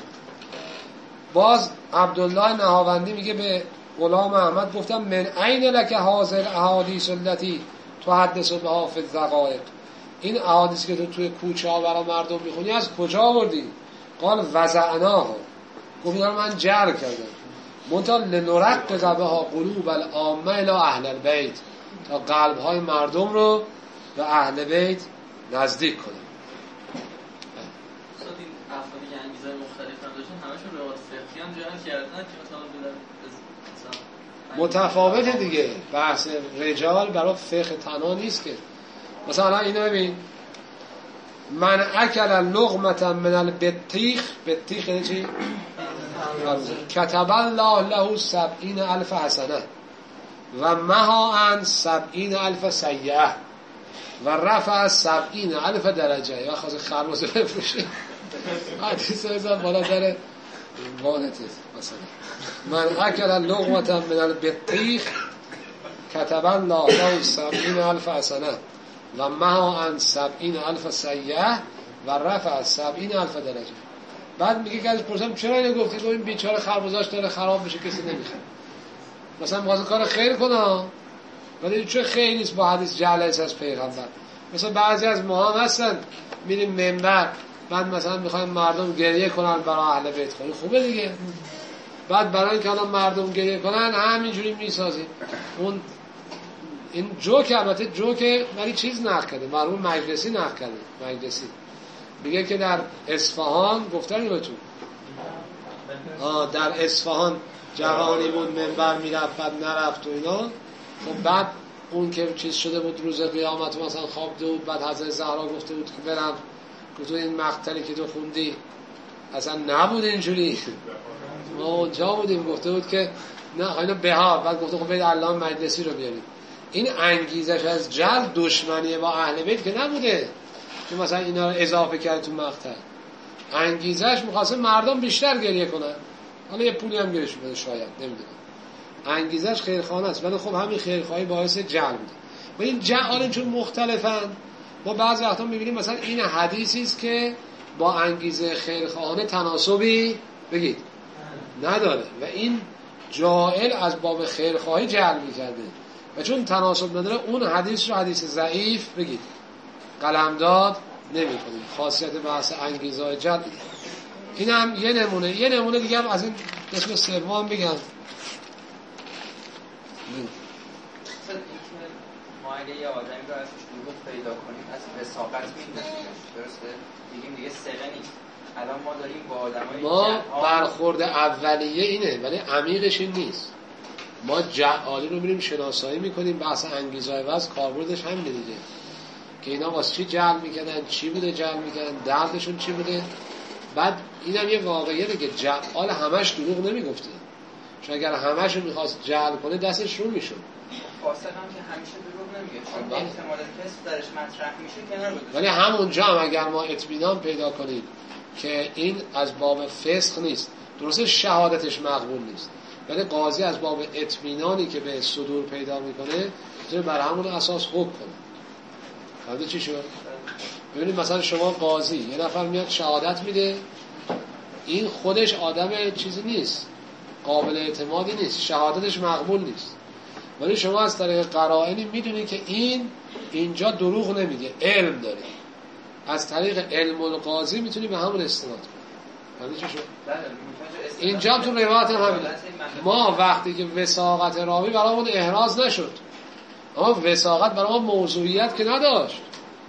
باز عبدالله نهاوندی میگه به غلام احمد گفتم من عین لک هذه الاحادیث التي تحدث بها فی الدقایق، این احادیثی که تو توی کوچه ها برای مردم میخونی از کجا آوردی؟ قال وضعناها، گفت اینا رو من جر کردم، منتها لنرقق بها قلوب العامه الی اهل البیت، تا قلب های مردم رو به اهل بیت نزدیک کنه. این افرادی که انگیزهای مختلف هم داشتن همشون روایات فقهی هم جمع کردن که مثلا متفاوته دیگه، بحث رجال برای فقه تنها نیست که. مثلا اینو ببین، من اکل لقمه من البطیخ، بطیخ یعنی چی؟ کتب الله له 70,000 حسنه و مها عن 70,000 سیئه و رفع 70,000 درجه. یا خواست خرمزه بفروشه حدیث بزن بالا در وانت مثلا من اکل لقمه من البطیخ کتب الله له 70,000 حسنه و مها عن 70,000 سیئه و رفع 70,000 درجه. بعد میگه که ازش پرسم چرا اینو گفتی؟ گفت این بیچاره خربزاش داره خراب میشه کسی نمیخره، مثلا می‌خواد کار خیر کنه ولی چه خیر نیست با حدیث جعل از پیغمبر. مثلا بعضی از ما هم هستن میریم منبر، بعد مثلا میخوایم مردم گریه کنن برای اهل بیت، خیلی خوبه دیگه. بعد برای اینکه الان مردم گریه کنن همینجوری میسازیم. اون این جوک، البته جوک ولی چیز نقل کرده، مرحوم مجلسی نقل کرده. مجلسی میگه که در اصفهان، گفتن بهتون در اصفهان جوانی بود منبر میرفت بعد نرفت و اینا. خب بعد اون که چیز شده بود روز قیامت مثلا خوابیده بود، بعد حضرت زهرا گفته بود که برم، گفت این مقتلی که تو خوندی اصلا نبود اینجوری، ما اونجا بودیم. گفته بود که نه اینا بهار. بعد گفته خب برید علامه مجلسی رو بیارید. این انگیزش از جلب دشمنی با اهل بیت که نبوده که مثلا اینا رو اضافه کرد تو مقتل. انگیزش می‌خواسته مردم بیشتر گریه کنن، حالا یه پولی هم گیرش بده شاید، نمیدونم. انگیزش خیرخواهی است، ولی خب همین خیرخواهی باعث جلب میشه. و این جعل چون مختلفن، ما بعضی وقتا می‌بینیم مثلا این حدیثی است که با انگیزه خیرخواهانه تناسبی بگید نداره و این جاعل از باب خیرخواهی جعل می‌کرده و چون تناسب نداره اون حدیث رو حدیث ضعیف بگید قلمداد نمی‌کنیم. خاصیت بحث انگیزه جلب این هم یه نمونه دیگه هم از این قسم سوم بگم. ما اگه یه آدمی رو ازش دروغ پیدا کنیم از وساقت می‌دونیم، درسته؟ میگیم دیگه ثقه نیست. الان ما داریم با آدمای ما برخورد اولیه اینه ولی عمیقش این نیست. ما جعالی رو میریم شناسایی میکنیم، بحث انگیزه واسه کاربردش همینه دیگه، که اینا واسه چی جعل میکنن، چی بوده جعل میکنن، دردشون چی بوده. بعد اینم یه واقعیه دیگه، جعال همش دروغ نمیگفته، چون اگر همش رو میخواست جعل کنه دستش رو میشد. فاسق هم که همیشه دروغ نمیگه، چون احتمال کسب درش مطرح میشه کنار گذاشته. ولی همونجا هم اگر ما اطمینان پیدا کنیم که این از باب فسق نیست، درسته شهادتش مقبول نیست، ولی قاضی از باب اطمینانی که به صدور پیدا میکنه میتونه بر همون اساس حکم کنه. فهمیدی چی شد؟ ببینید مثلا شما قاضی یه نفر میاد شهادت میده، این خودش آدم چیزی نیست، قابل اعتمادی نیست، شهادتش مقبول نیست، ولی شما از طریق قرائنی میدونی که اینجا دروغ نمیگه، علم داره، از طریق علم القاضی میتونی به همون استناد کنی. فهمیدی چی شد؟ اینجا تو روایت همینه. ما وقتی که وثاقت راوی برامون احراز نشد، اما وثاقت برای ما موضوعیت که نداشت،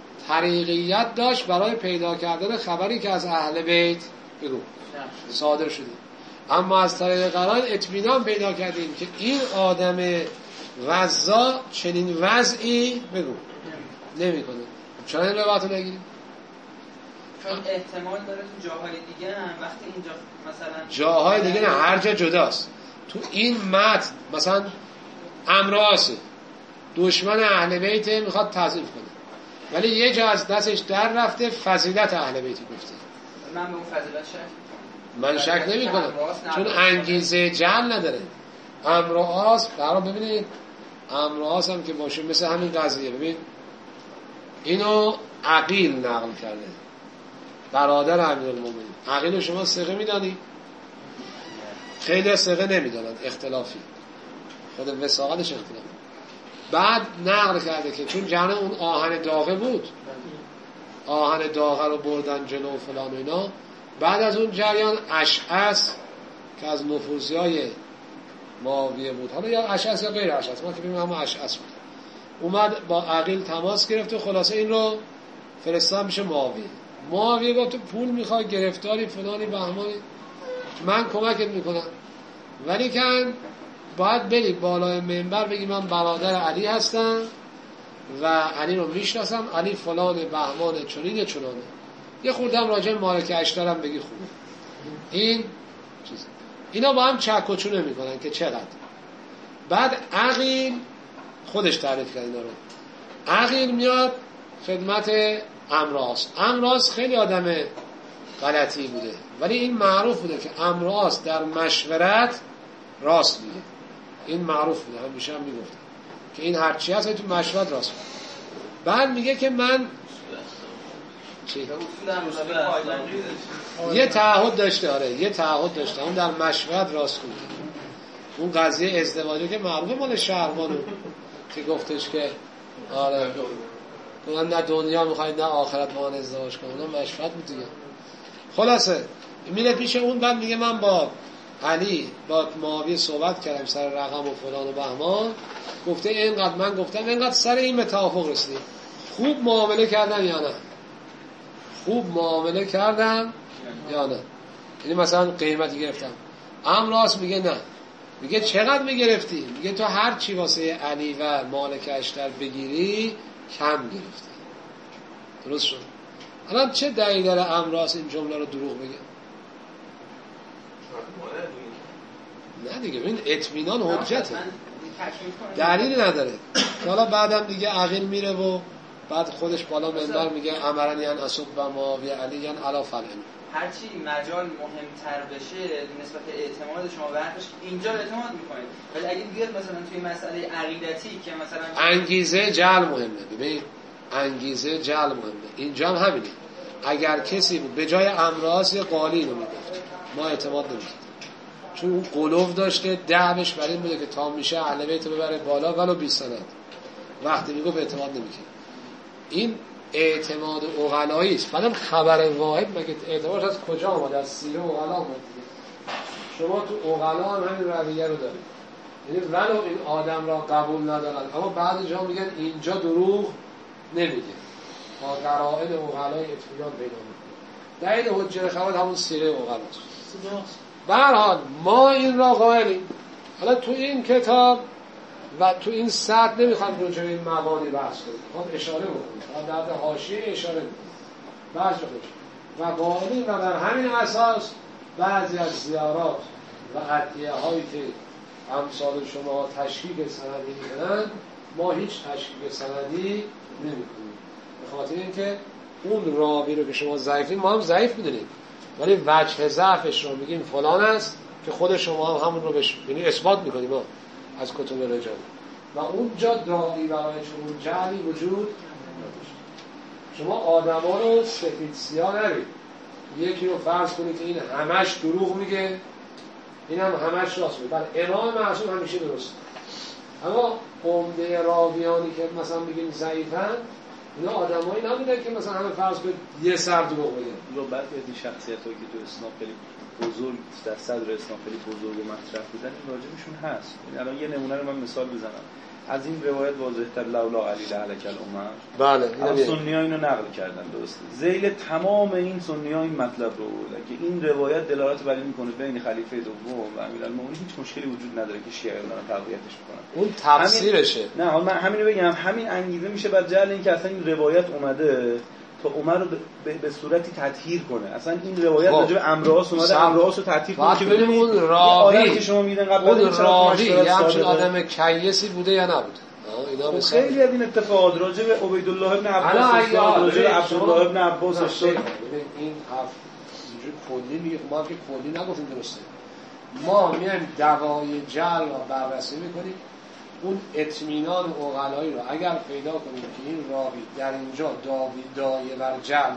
طریقیت داشت برای پیدا کردن خبری که از اهل بیت بگو صادر شده. اما از طریق قرائن اطمینان پیدا کردیم که این آدم وضع چنین وضعی بگو نمی کنه. چرا این روایت رو نگیریم؟ چون احتمال داره تو جاهای دیگه هم وقتی اینجا مثلا جاهای دیگه نه، هر جا جداست. تو این متن مثلا امراض دشمن اهل بیت میخواد تعظیم کنه، ولی یه جا از دستش در رفته فضیلت اهل بیت گفته. من به اون فضیلت من شک نمی کنم، چون انگیزه جعل نداره. امراض برای ببینید، امراض هم که باشه مثل همین قضیه، ببین اینو عقیل نقل کرده، برادر امیرالمومنین. عقیل رو شما ثقه میدانی؟ خیلی ثقه نمیدانند، اختلافی، خود وثاقتش اختلافی. بعد نقل کرده که چون جنه اون آهن داغه بود، آهن داغه رو بردن جلو فلان و اینا. بعد از اون جریان اشعث که از نفوذیای معاویه بود، حالا یا اشعث یا غیر اشعث، ما که ببینیم همه اشعث بود، اومد با عقیل تماس گرفت و خلاصه این رو فرستاد میشه معاویه گفت تو پول میخوای، گرفتاری فلانی بهمانی، من کمکت میکنم، ولی کن باید بری بالای منبر بگی من برادر علی هستم و علی رو میشناسم، علی فلان بهمان چنین چنانه، یه خوردم راجع مالک اشترم بگی خوب. این چیز اینا با هم چک و چونه میکنن که چقدر. بعد عقیل خودش تعریف کرد اینا رو. عقیل میاد خدمت امراض خیلی آدم غلطی بوده، ولی این معروف بوده که امراض در مشورت راست میگه. این معروف بوده، همیشه هم میگفت که این هرچی هست تو مشورت راست میگه. بعد میگه که من یه تعهد داشته، آره یه تعهد داشته، اون در مشورت راست بود. اون قضیه ازدواجی که معروفه مال شهربانو که گفتش که آره گفتن نه دنیا میخواید نه آخرت با آن ازدواج کنم، اونم مشفت بود دیگه. خلاصه میره پیش اون، بعد میگه من با علی با معاویه صحبت کردم سر رقم و فلان و بهمان، گفته اینقدر، من گفتم اینقدر، سر این به توافق رسیدیم. خوب معامله کردم یا نه؟ خوب معامله کردم یا نه؟ یعنی مثلا قیمتی گرفتم. راست میگه نه. میگه چقدر میگرفتی؟ میگه تو هر چی واسه علی و مالک اشتر بگیری کم گرفتی. درست شد؟ الان چه دلیلی داره راست این جمله رو دروغ بگه؟ نه دیگه، این اطمینان حجته، دلیلی نداره. حالا بعدم دیگه عقیل میره و بعد خودش بالا منبر میگه امرنی ان اسب و معاویه علی علی فلان. هرچی مجال مهمتر بشه نسبت اعتماد شما به حرفش، اینجا اعتماد میکنید. ولی اگه بیاد مثلا توی مسئله عقیدتی که مثلا انگیزه جعل مهمه، ببین انگیزه جعل مهمه. اینجا هم همینه. اگر کسی بود به جای امراض یا قالی رو میگفت ما اعتماد نمیکنیم، چون اون قلوف داشته، دعوش برای این بوده که تا میشه اهل بیت رو ببره بالا ولو 20 سند. وقتی میگفت اعتماد نمیکنه. این اعتماد عقلایی است. بعدم خبر واحد مگه اعتمادش از کجا اومده؟ از سیره عقلا اومده. شما تو عقلا هم همین رویه رو دارید، یعنی ولو این آدم را قبول ندارن اما بعضی جا میگن اینجا دروغ نمیگه، با قرائن عقلای اطمینان پیدا میکنه. دلیل حجت خبر همون سیره عقلاست. به هر حال ما این را قائلیم. حالا تو این کتاب و تو این سطح نمیخوام راجع به این مبانی بحث کنیم، میخوام اشاره بکنیم، در حاشیه اشاره بکنیم بحث کنیم و قائلیم و بر همین اساس بعضی از زیارات و ادعیه هایی که امثال شما تشکیک سندی میکنن ما هیچ تشکیک سندی نمیکنیم، به خاطر اینکه اون راوی رو که شما ضعیفین ما هم ضعیف میدونیم، ولی وجه ضعفش رو میگیم فلان است که خود شما هم همون رو یعنی اثبات میکنیم ما از کتب رجال و اونجا داعی برای چون جعلی وجود نداشت. شما آدما رو سفید سیاه نرید، یکی رو فرض کنید که این همش دروغ میگه این هم همش راست میگه، بله امام معصوم همیشه درست، اما عمده راویانی که مثلا میگیم ضعیفن اینا آدمایی نبودن که مثلا همه فرض کنید یه سر دروغ بگن. یا بعضی از این شخصیتایی که تو اسناد خیلی بزرگ در صدر اسناد خیلی بزرگ و مطرح بودن این راجبشون هست. یعنی الان یه نمونه رو من مثال بزنم از این روایت واضح‌تر لولا علی لهلک الامم. بله سنی‌ها اینو نقل کردن درسته. ذیل تمام این سنی‌ها این مطلب رو بردن که این روایت دلالت بر این میکنه بین خلیفه دوم و امیرالمومنین هیچ مشکلی وجود نداره که شیعه دارن تقویتش میکنن. اون تفسیرشه. نه حالا من همینو بگم، همین انگیزه میشه بر جعل این که اصلا این روایت اومده تا عمر رو به صورتی تطهیر کنه. اصلا این روایت راجع به امراض اومده، امراض رو تطهیر کنه که ببینیم اون راوی که شما میدن قبل اون راوی یه همچین آدم کیسی بوده یا نبوده. خب خیلی از این اتفاقات راجع به عبیدالله ابن عباس، راجع به عبدالله ابن عباس این حرف اینجوری کلی میگه، ما که کلی نگفتیم درسته. ما میایم دوای جعل رو بررسی میکنیم، اون اطمینان عقلایی رو اگر پیدا کنیم که این راوی در اینجا دایه بر جعل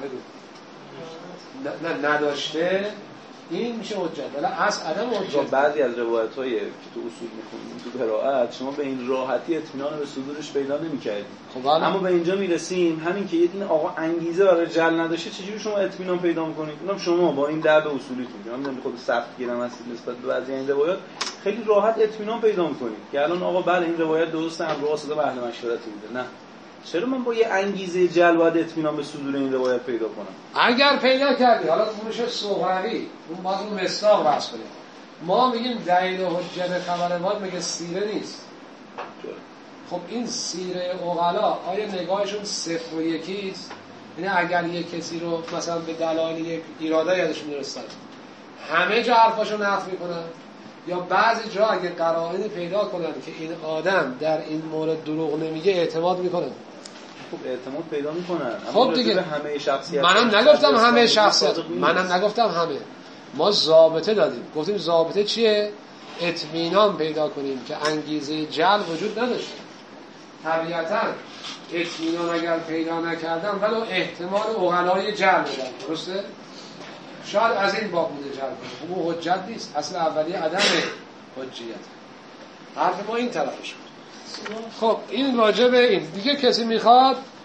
نداشته این میشه حجت، ولی از عدم حجت. بعضی از روایت‌های که تو اصول می‌خونیم تو قرائت شما به این راحتی اطمینان به صدورش پیدا نمی‌کردید. خب اما به اینجا میرسیم همین که این آقا انگیزه برای جعل نداشته چجوری شما اطمینان پیدا می‌کنید؟ اونم شما با این درد اصولیتون من نمی‌خوام خود سخت گیرم هستید نسبت به بعضی این روایات خیلی راحت اطمینان پیدا می‌کنید که الان آقا بله این روایت درسته، امروز صدا به اهل مشورتی بوده. نه چرا من با یه انگیزه جعل باید اطمینان به صدور این روایت پیدا کنم؟ اگر پیدا کردی حالا اونش صغری اون باز اون مصداق بحث کنیم. ما میگیم دلیل حجت خبر واحد میگه سیره نیست. خب این سیره عقلا آیا نگاهشون صفر و یکی است؟ یعنی اگر یک کسی رو مثلا به دلایل یک ایراده یادش میرسن همه جا حرفاشو نفی میکنن، یا بعضی جا اگه قرائنی پیدا کنن که این آدم در این مورد دروغ نمیگه اعتماد میکنن. خب اعتماد پیدا میکنن. خب دیگه همه شخصیت منم نگفتم همه شخصیت، منم نگفتم همه. ما ضابطه دادیم، گفتیم ضابطه چیه؟ اطمینان پیدا کنیم که انگیزه جعل وجود نداشته. طبیعتاً اطمینان اگر پیدا نکردم ولو احتمال عقلای جعل بدن، درسته؟ شاید از این باب بوده جعل کنه، اون حجت نیست، اصل اولیه عدم حجیت. حرف ما این طرفش بود. خب این راجع به این دیگه کسی میخواد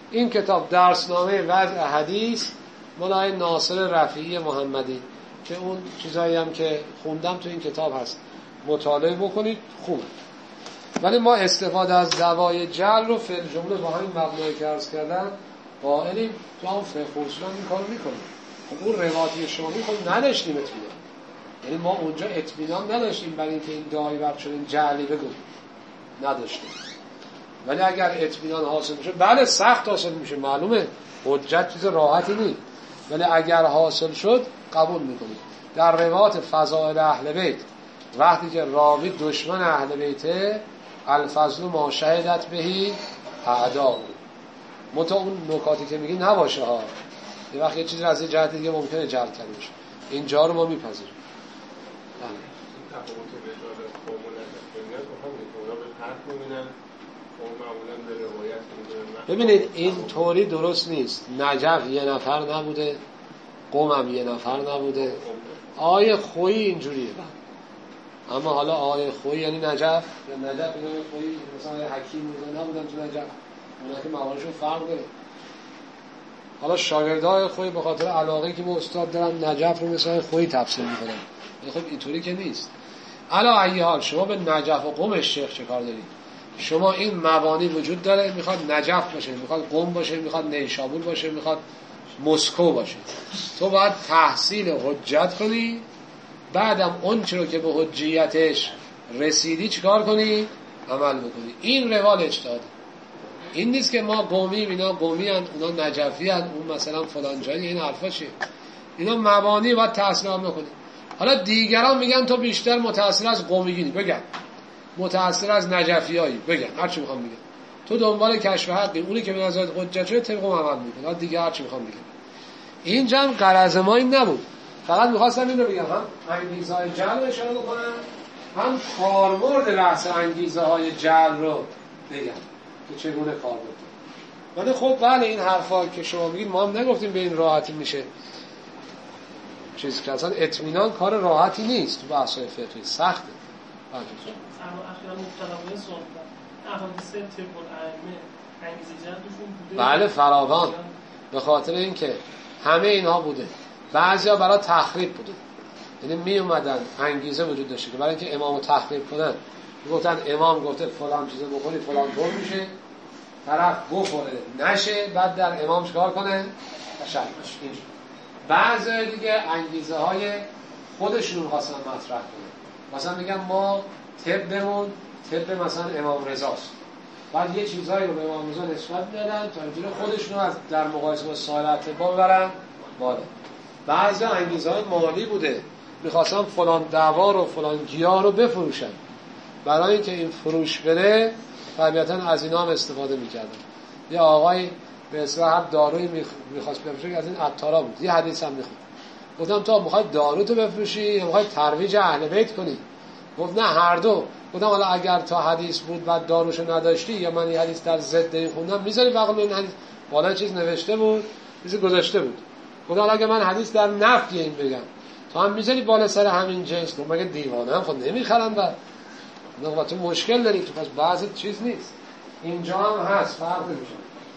این کتاب درسنامه وضع حدیث مال آقای ناصر رفیعی محمدی که اون چیزایی هم که خوندم تو این کتاب هست مطالعه بکنید خوبه. ولی ما استفاده از دوای جعل رو فی الجمله با همین مبنایی که عرض کردم قائلیم تو هم فقه اصولا این کارو میکنیم. خب اون روایتی شما خب نداشتیم اطمینان، یعنی ما اونجا اطمینان نداشتیم برای اینکه این دعای بر چنین جعلی بگو نداشتیم. ولی اگر اطمینان حاصل میشه، بله سخت حاصل میشه، معلومه حجت چیز راحتی نیست، ولی اگر حاصل شد قبول میکنیم. در روایات فضائل اهل بیت وقتی که راوی دشمن اهل بیته الفضل ما شهدت بهی اعداء، متا اون نکاتی که میگی نباشه ها، یه وقت یه چیزی از این جهت دیگه ممکنه جعل کرده باشه، اینجا رو ما میپذیریم. تفاوت بین قوم و نجف اونا به حرف میبینن، قوم معمولا به روایت میبینن. ببینید این طوری درست نیست. نجف یه نفر نبوده، قوم هم یه نفر نبوده. آیه خویی اینجوریه، اما حالا آیه خویی یعنی نجف یا نجف یعنی خویی، مثلا آیه حکیم میگه نبودن تو نجف، اونا که موانشون فرق داره. حالا شاگردای خویی به خاطر علاقه‌ای که به استاد دارن نجف رو مثلا خویی تفسیر میکنن، خب اینطوری که نیست. علا ای حال شما به نجف و قم شیخ چه کار دارید؟ شما این مبانی وجود داره، میخواد نجف باشه، میخواد قم باشه، میخواد نیشابور باشه، میخواد مسکو باشه. تو باید تحصیل حجت کنی، بعدم اون چرا که به حجیتش رسیدی چیکار کنی؟ عمل بکنی. این روال اجتهاده. این نیست که ما قومی اینا قومی ان، اونا نجفی ان، اون مثلا فلان جایی، این حرفا چیه؟ اینا مبانی باید تحصیل هم نکنی. حالا دیگران میگن تو بیشتر متأثر از قومیگینی، بگن متأثر از نجفیایی، بگن هر چی میخوام بگن. تو دنبال کشف حقی، اونی که به نظرت حجت شده طبق عمل میکنه. حالا دیگه هر چی میخوام بگن. اینجا هم غرض ما این نبود، فقط میخواستم این رو بگم، هم انگیزه های جعل رو اشاره بکنم، هم کاربرد رأس انگیزه های جعل رو بگم که چگونه کار بکنم. ولی خب بله این حرفا که شما میگید ما هم نگفتیم به این راحتی میشه چیز که اصلا اطمینان کار راحتی نیست تو بحث‌های فقهی، سخته. اما اخیراً مبتلا سوال احادیث طب الائمه انگیزه جعل توشون بوده؟ بله فراوان، به خاطر اینکه همه اینها بوده. بعضیا برای تخریب بوده، یعنی می اومدن انگیزه وجود داشته که برای اینکه امامو تخریب کنن، گفتن امام گفته فلان چیزو بخوری فلان طور میشه، طرف بخوره نشه، بعد در امام چیکار کنه؟ شک باشه. بعضی دیگه انگیزه های خودشون خواستن مطرح کنن، مثلا میگن ما طبمون طب مثلا امام رضاست، بعد یه چیزایی رو به امام رضا نسبت میدادن تا اینجوری خودشون از در مقایسه با سایر اتباع ببرن بالا. بعضی انگیزه های مالی بوده، میخواستن فلان دوا رو فلان گیاه رو بفروشن، برای اینکه این فروش بره طبیعتا از اینا هم استفاده میکردن. یه آقای به اصطلاح هر دارویی میخواست بفروشه که از این عطارا بود. یه حدیث هم میخوند، گفتم تو میخوای دارو تو بفروشی یا میخوای ترویج اهل بیت کنی؟ گفت نه هر دو. گفتم حالا اگر تا حدیث بود بعد داروشو نداشتی یا من این حدیث در ضد این خوندم میذاری بغل این حدیث بالا چیز نوشته بود چیزی گذاشته بود. گفتم حالا اگه من حدیث در نفی این بگم تو هم میذاری بالا سر همین جنس، تو مگه دیوانه‌ام؟ خب نمیخرم. بعد نقطه تو مشکل داری تو، پس بعضی چیز نیست. اینجا هم هست، فرق نمیشه،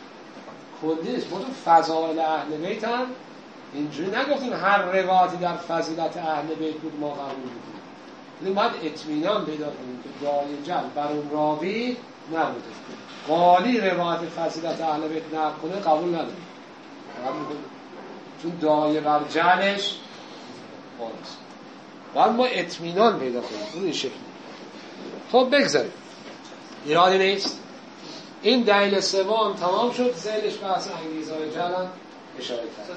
کلی نیست. ما تو فضائل اهل بیت هم اینجوری نگفتیم هر روایتی در فضیلت اهل بیت بود ما قبول می‌کنیم. یعنی باید اطمینان پیدا کنیم که داعی جعل بر اون راوی نبوده. قالی روایت فضیلت اهل بیت نقل کنه قبول نداریم، چون داعی بر جعلش بالاست. باید ما اطمینان پیدا کنیم اون این شکلی. خب بگذاریم، ایرادی نیست. این دلیل سوم تمام شد، زیلش بحث انگیزه های جعل هم اشاره کرد.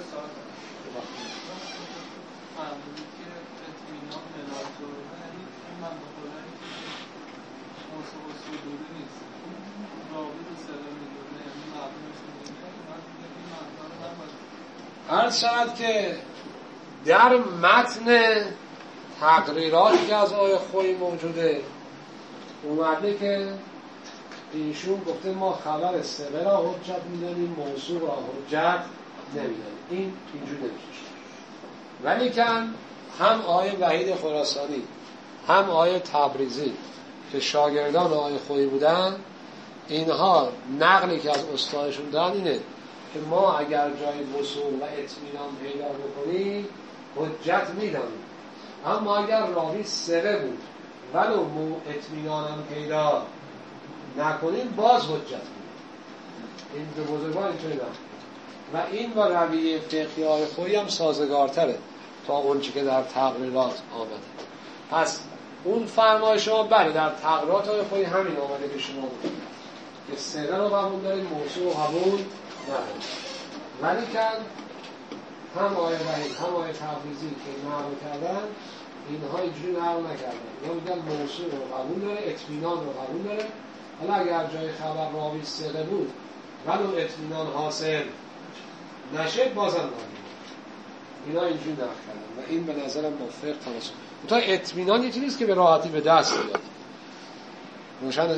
عرض شد که در متن تقریراتی که از آیه خویی موجوده اومده که ایشون گفته ما خبر سبه را حجت میدانیم، موضوع را حجت نمیدانیم. این اینجور نمیشه. ولی کن هم آیه وحید خراسانی هم آیه تبریزی که شاگردان آیه خویی بودن اینها نقلی که از استادشون دارن اینه که ما اگر جای وصول و اطمینان پیدا بکنیم حجت میدانیم، اما اگر راوی ثقه بود ولو اطمینانم پیدا نکنیم باز حجت میدانیم. این به بزرگوار اینطوری دارم و این با رویه فقهی های خویی هم سازگارتره تا اونچه که در تقریرات آمده. پس اون فرمای شما بله در تقریرات های خویی همین آمده که شما بکنید که ثقه رو قبول داریم، موضوع رو قبول نداریم. ولی که هم آیه وحید هم آیه تبریزی که نقل کردن اینها اینجوری نقل نکردن، یا میگن موضوع رو قبول داره، اطمینان رو قبول داره. حالا اگر جای خبر راوی ثقه بود ولو اطمینان حاصل نشد بازم نبود. اینا اینجوری نقل کردن و این به نظرم با فقه تناسب. تا اطمینان یه چیزی نیست که به راحتی به دست بیاد. روشنه؟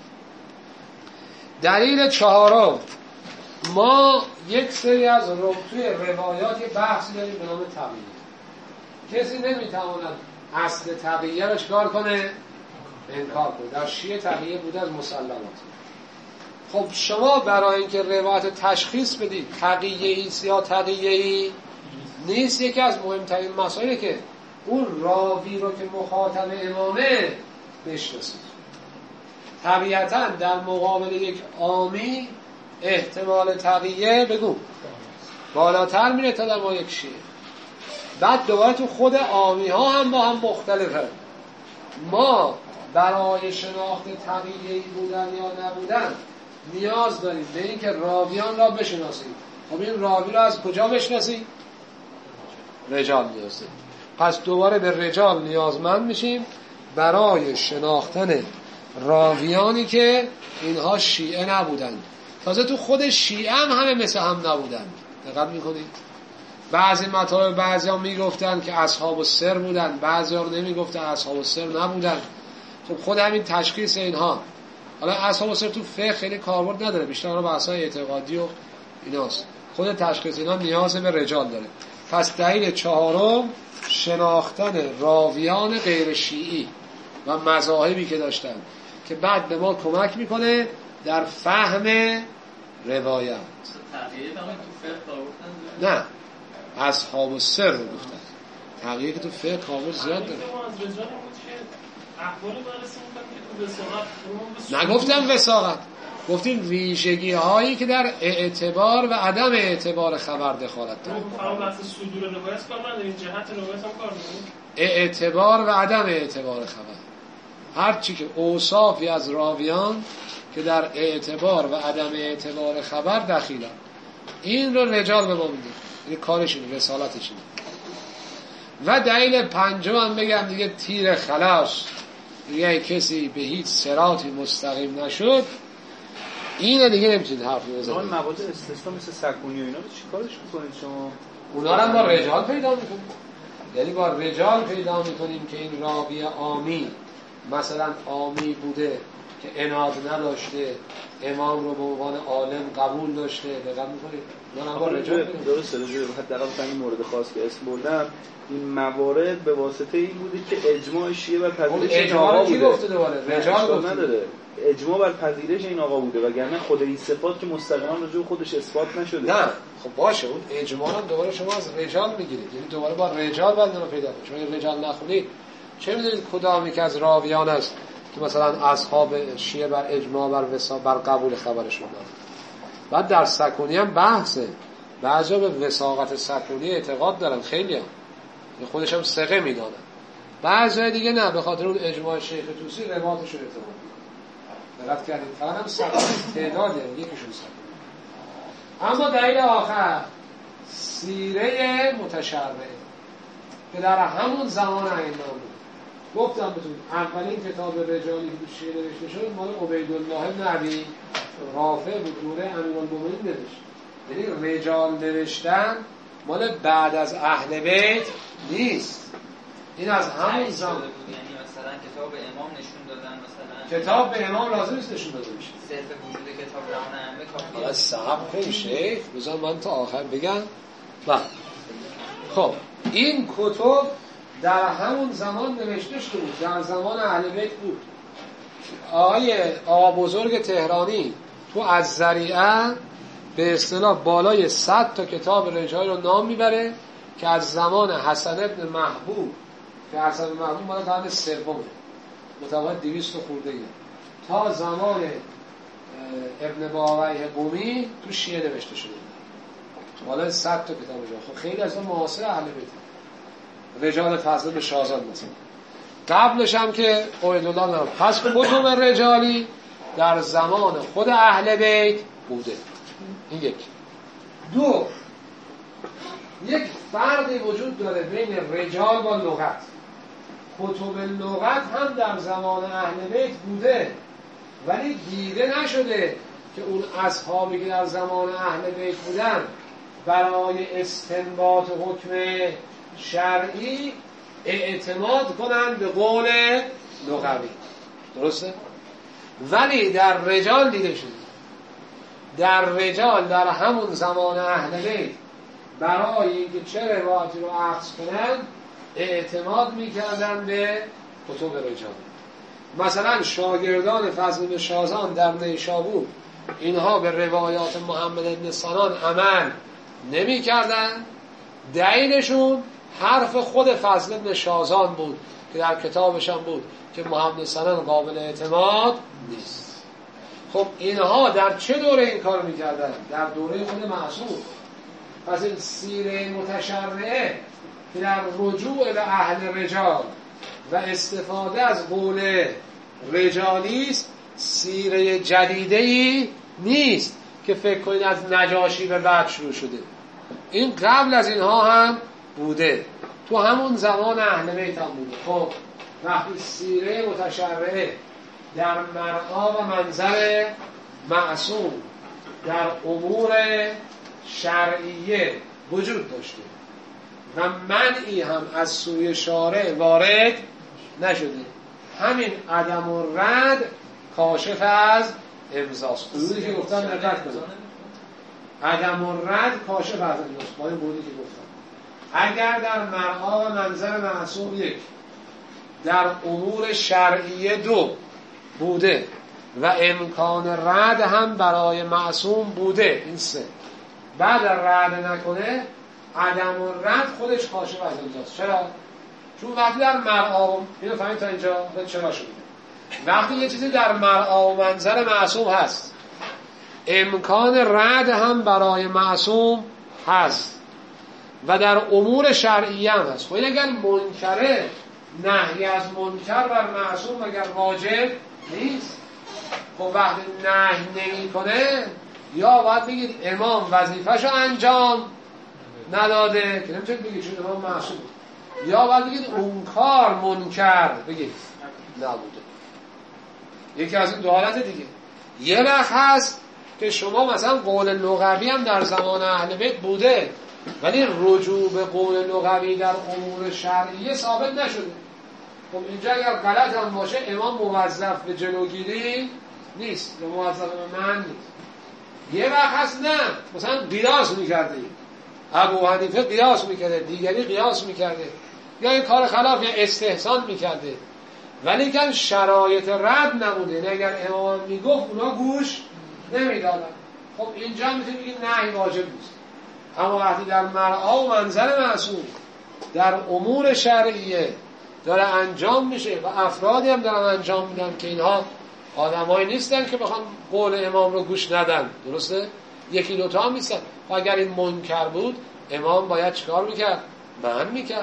دلیل چهارم، ما یک سری از توی روایات یه بحثی داریم به نام تقیه. کسی نمیتواند اصل تقیه رو چکار کنه؟ انکار کنه. در شیعه تقیه بوده از مسلمات. خب شما برای اینکه روایت تشخیص بدید تقیه ایست یا تقیه ای نیست، یکی از مهمترین مسائله که اون راوی رو که مخاطب امامه بشناسید. طبیعتاً در مقابل یک عامی احتمال تقیه بگو بالاتر میره تا در ما یک شیعه. بعد دوباره تو خود عامی ها هم با هم مختلفه. ما برای شناخت تقیه‌ای بودن یا نبودن نیاز داریم به این که راویان را بشناسیم. خب این راوی را از کجا بشناسیم؟ رجال نیاز داریم. پس دوباره به رجال نیازمند میشیم برای شناختن راویانی که اینها شیعه نبودند. تازه تو خود شیعه هم همه مثل هم نبودند. دقت میکنید؟ بعضی مطالب بعضی ها میگفتن که اصحاب السر بودن، بعضی ها نمیگفتن اصحاب السر نبودن. خب خود همین تشخیص اینها، حالا اصحاب السر تو فقه خیلی کاربرد نداره، بیشتر رو بحث‌های اعتقادی و ایناست. خود تشخیص اینا نیاز به رجال داره. پس دلیل چهارم شناختن راویان غیر شیعی و مذاهبی که داشتن که بعد به ما کمک میکنه در فهم روایت. نه اصحاب السر رو گفتن. تغییر که تو فقه کامل زیاد داره. نگفتم وثاقت، گفتیم ویژگی هایی که در اعتبار و عدم اعتبار خبر دخالت داره. بحث صدور روایت کار نداریم، جهت روایت هم کار نداریم. اعتبار و عدم اعتبار خبر، هر چی که اوصافی از راویان که در اعتبار و عدم اعتبار خبر دخیلن، این رو رجال به ما میده. این کارشونه، رسالتشونه. و دلیل پنجم هم بگم دیگه، تیر خلاص دیگه کسی به هیچ صراطی مستقیم نشد، اینه دیگه نمیتونید حرف بزنید. اون مواد استثنا مثل سکونی و اینا رو چیکارش میکنید شما؟ اونا رو هم با رجال پیدا میکنیم. یعنی با رجال پیدا میکنیم که این راوی عامی مثلا عامی بوده که عناد نداشته، امام رو به عنوان عالم قبول داشته. دقت میکنید؟ اونا هم با رجال درسته. حداقل این مورد خاص که اسم بردم، این موارد به واسطه این بوده که اجماع شیعه بر پذیرش این آقا بوده. کی گفته دوباره؟ رجال نداره. اجماع بر پذیرش این آقا بوده، وگرنه خود این صفات که مستقیما راجع به خودش اثبات نشده. نه خب باشه، اون اجماع هم دوباره شما از رجال میگیرید، یعنی دوباره با رجال باید اون رو پیدا کنید. شما رجال نخونید چه میدونید کدامی که از راویان است که مثلا اصحاب شیعه بر اجماع بر قبول خبرشون دارن. بعد در سکونی هم بحثه، بعضیا به وثاقت سکونی اعتقاد دارن، خیلی‌ها خودش هم ثقه میدونن، بعضی دیگه نه، به خاطر اون اجماع شیخ طوسی روایتش رو اعتماد میکنن. دقت کردید؟ فقط هم سکونی تعداده، یکیشون سکونی. اما دلیل آخر سیره متشرعه که در همون زمان ایام بود. گفتم بهتون اولین کتاب رجالی که تو شیعه نوشته شد مال عبیدالله بن ابی رافع بود، دوره امیرالمومنین نوشت. یعنی رجال نوشتن مال بعد از اهل بیت نیست، این از همون زمان. یعنی مثلا کتاب امام نشون دادن، مثلا کتاب به امام لازم نیست نشون داده بشه. صرف وجود کتاب زمان ائمه کافیه. حالا صبر کن شیخ، بذار من تا آخر بگم. خب این کتب در همون زمان نوشته شده بود، در زمان اهل بیت بود. آقا بزرگ تهرانی تو از ذریعه به اصطلاح بالای 100 تا کتاب رجال رو نام میبره که از زمان حسن ابن محبوب که حسن ابن محبوب مال قرن سومه، متولد 200 خورده ایه، تا زمان ابن باویه قمی تو شیعه نوشته شده بالای 100 تا کتاب رجال. خب خیلی از اون معاصر اهل بیت، رجال فضل بن شاهزاد مثلا. قبلش هم که قید الله نام. پس کتب رجالی در زمان خود اهل بیت بوده. این یک. دو، یک فرقی وجود داره بین رجال و لغت. کتب لغت هم در زمان اهل بیت بوده ولی دیده نشده که اون اصحابی که در زمان اهل بیت بودن برای استنباط حکم شرعی اعتماد کنند به قول لغوی. درسته؟ ولی در رجال دیده شده. در رجال در همون زمان اهل بیت برای اینکه چه روایتی رو اخذ کنند اعتماد میکردن به کتب رجال. مثلا شاگردان فضل بن شاهزاد در نیشابور اینها به روایات محمد بن سنان عمل نمی کردن. دلیلشون حرف خود فضل بن شاهزاد بود که در کتابش هم بود که محمد بن سنان قابل اعتماد نیست. خب اینها در چه دوره این کار میکردن؟ در دوره خود معصوم. پس این سیره متشرعه که در رجوع به اهل رجال و استفاده از قول رجالی است، سیره جدیده‌ای نیست که فکر کنید از نجاشی به بعد شروع شده. این قبل از اینها هم بوده، تو همون زمان اهل بیت هم بوده. خب وقتی سیره متشرعه در مرعا و منظر معصوم در امور شرعیه وجود داشته و منعی هم از سوی شارع وارد نشده، همین عدم و رد کاشف از امضاست. بودی که گفتم نجات کنم عدم و رد کاشف از امضاست. با این بودی که گفتم اگر در مرعا و منظر معصوم یک، در امور شرعیه دو بوده و امکان رد هم برای معصوم بوده، این سه، بعد رد نکنه عدم و رد خودش کاشف از امضاست. چرا؟ چون وقتی در مرعا، اینو فهمید تا اینجا چرا شده؟ وقتی یه چیزی در مرعا و منظر معصوم هست امکان رد هم برای معصوم هست و در امور شرعیه هم هست. خب این اگر منکره، نهی از منکر بر معصوم اگر واجب نیست، خب وقتی نهی نمی کنه یا باید بگید امام وظیفه‌شو انجام نداده که نمیتونید بگید چون امام معصوم، یا باید بگید اون کار منکر بگید نبوده. یکی از این دو حالت دیگه. یه وقت هست که شما مثلا قول لغوی هم در زمان اهل بیت بوده ولی رجوع به قول لغوی در امور شرعیه ثابت نشده. خب اینجا اگر غلط هم باشه امام موظف به جلوگیری نیست یا موظف به من نیست. یه وقت هست نه، مثلا قیاس میکرده، ابو حنیفه قیاس میکرده، دیگری قیاس میکرده، یا این کار خلاف یا استحسان میکرده ولی که شرایط رد نبوده، نه اگر امام میگفت اونا گوش نمیدادن. خب اینجا میتونی بگید نهی واجب نیست. اما وقتی در مرعا و منظر معصوم در امور شرعیه داره انجام میشه و افرادی هم دارن انجام میدن که اینها آدمایی نیستن که بخوان قول امام رو گوش ندن، درسته؟ یکی دوتا هم نیستن. و اگر این منکر بود امام باید چیکار میکرد؟ من میکرد.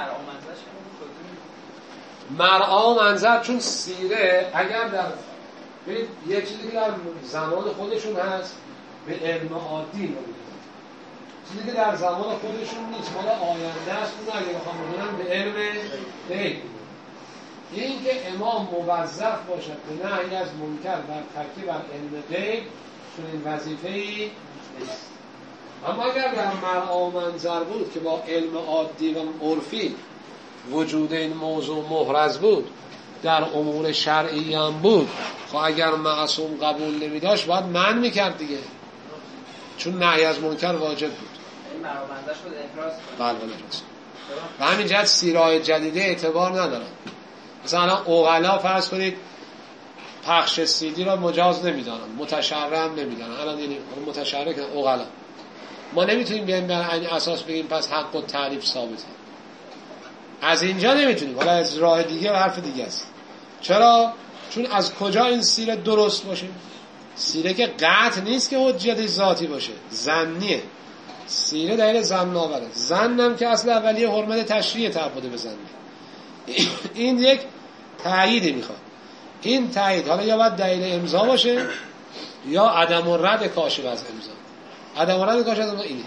مرعا و منظر چون سیره اگر در ببینید یه چیزی که در زمان خودشون هست به علم عادی نمیدونن، چیزی که در زمان خودشون نیست مال آینده است، اون اگه بخوام بگم به علم غیب. این که امام موظف باشد به نهی از منکر بر تکیه بر علم غیب چون این وظیفه‌ای نیست. اما اگر در مرعا و منظر بود که با علم عادی و عرفی وجود این موضوع محرز بود، در امور شرعی هم بود، خب اگر معصوم قبول نمیداشت باید من میکرد دیگه، چون نهی از منکر واجب بود. این مرعا و منظر شد احراز. بله و همین جهت سیرای جدیده اعتبار ندارن. مثلا اوغلا فرض کنید پخش سیدی را مجاز نمیدانن، متشرع هم نمیدانن. الان یعنی متشرع که عقلا ما نمیتونیم بیایم بر این اساس بگیم پس حق التعریف ثابته. از اینجا نمیتونیم، ولی از راه دیگه و حرف دیگه است. چرا؟ چون از کجا این سیره درست باشه؟ سیره که قطع نیست که حجت ذاتی باشه، ظنیه. سیره دلیل ظن آوره. ظنم که اصل اولیه حرمت تشریع تعبد به ظن. این یک تأییدی میخواد. این تأیید حالا یا باید دلیل امضا باشه یا عدم الرد کاشف از امضا. عدم الرد کاشف از امضا اینه.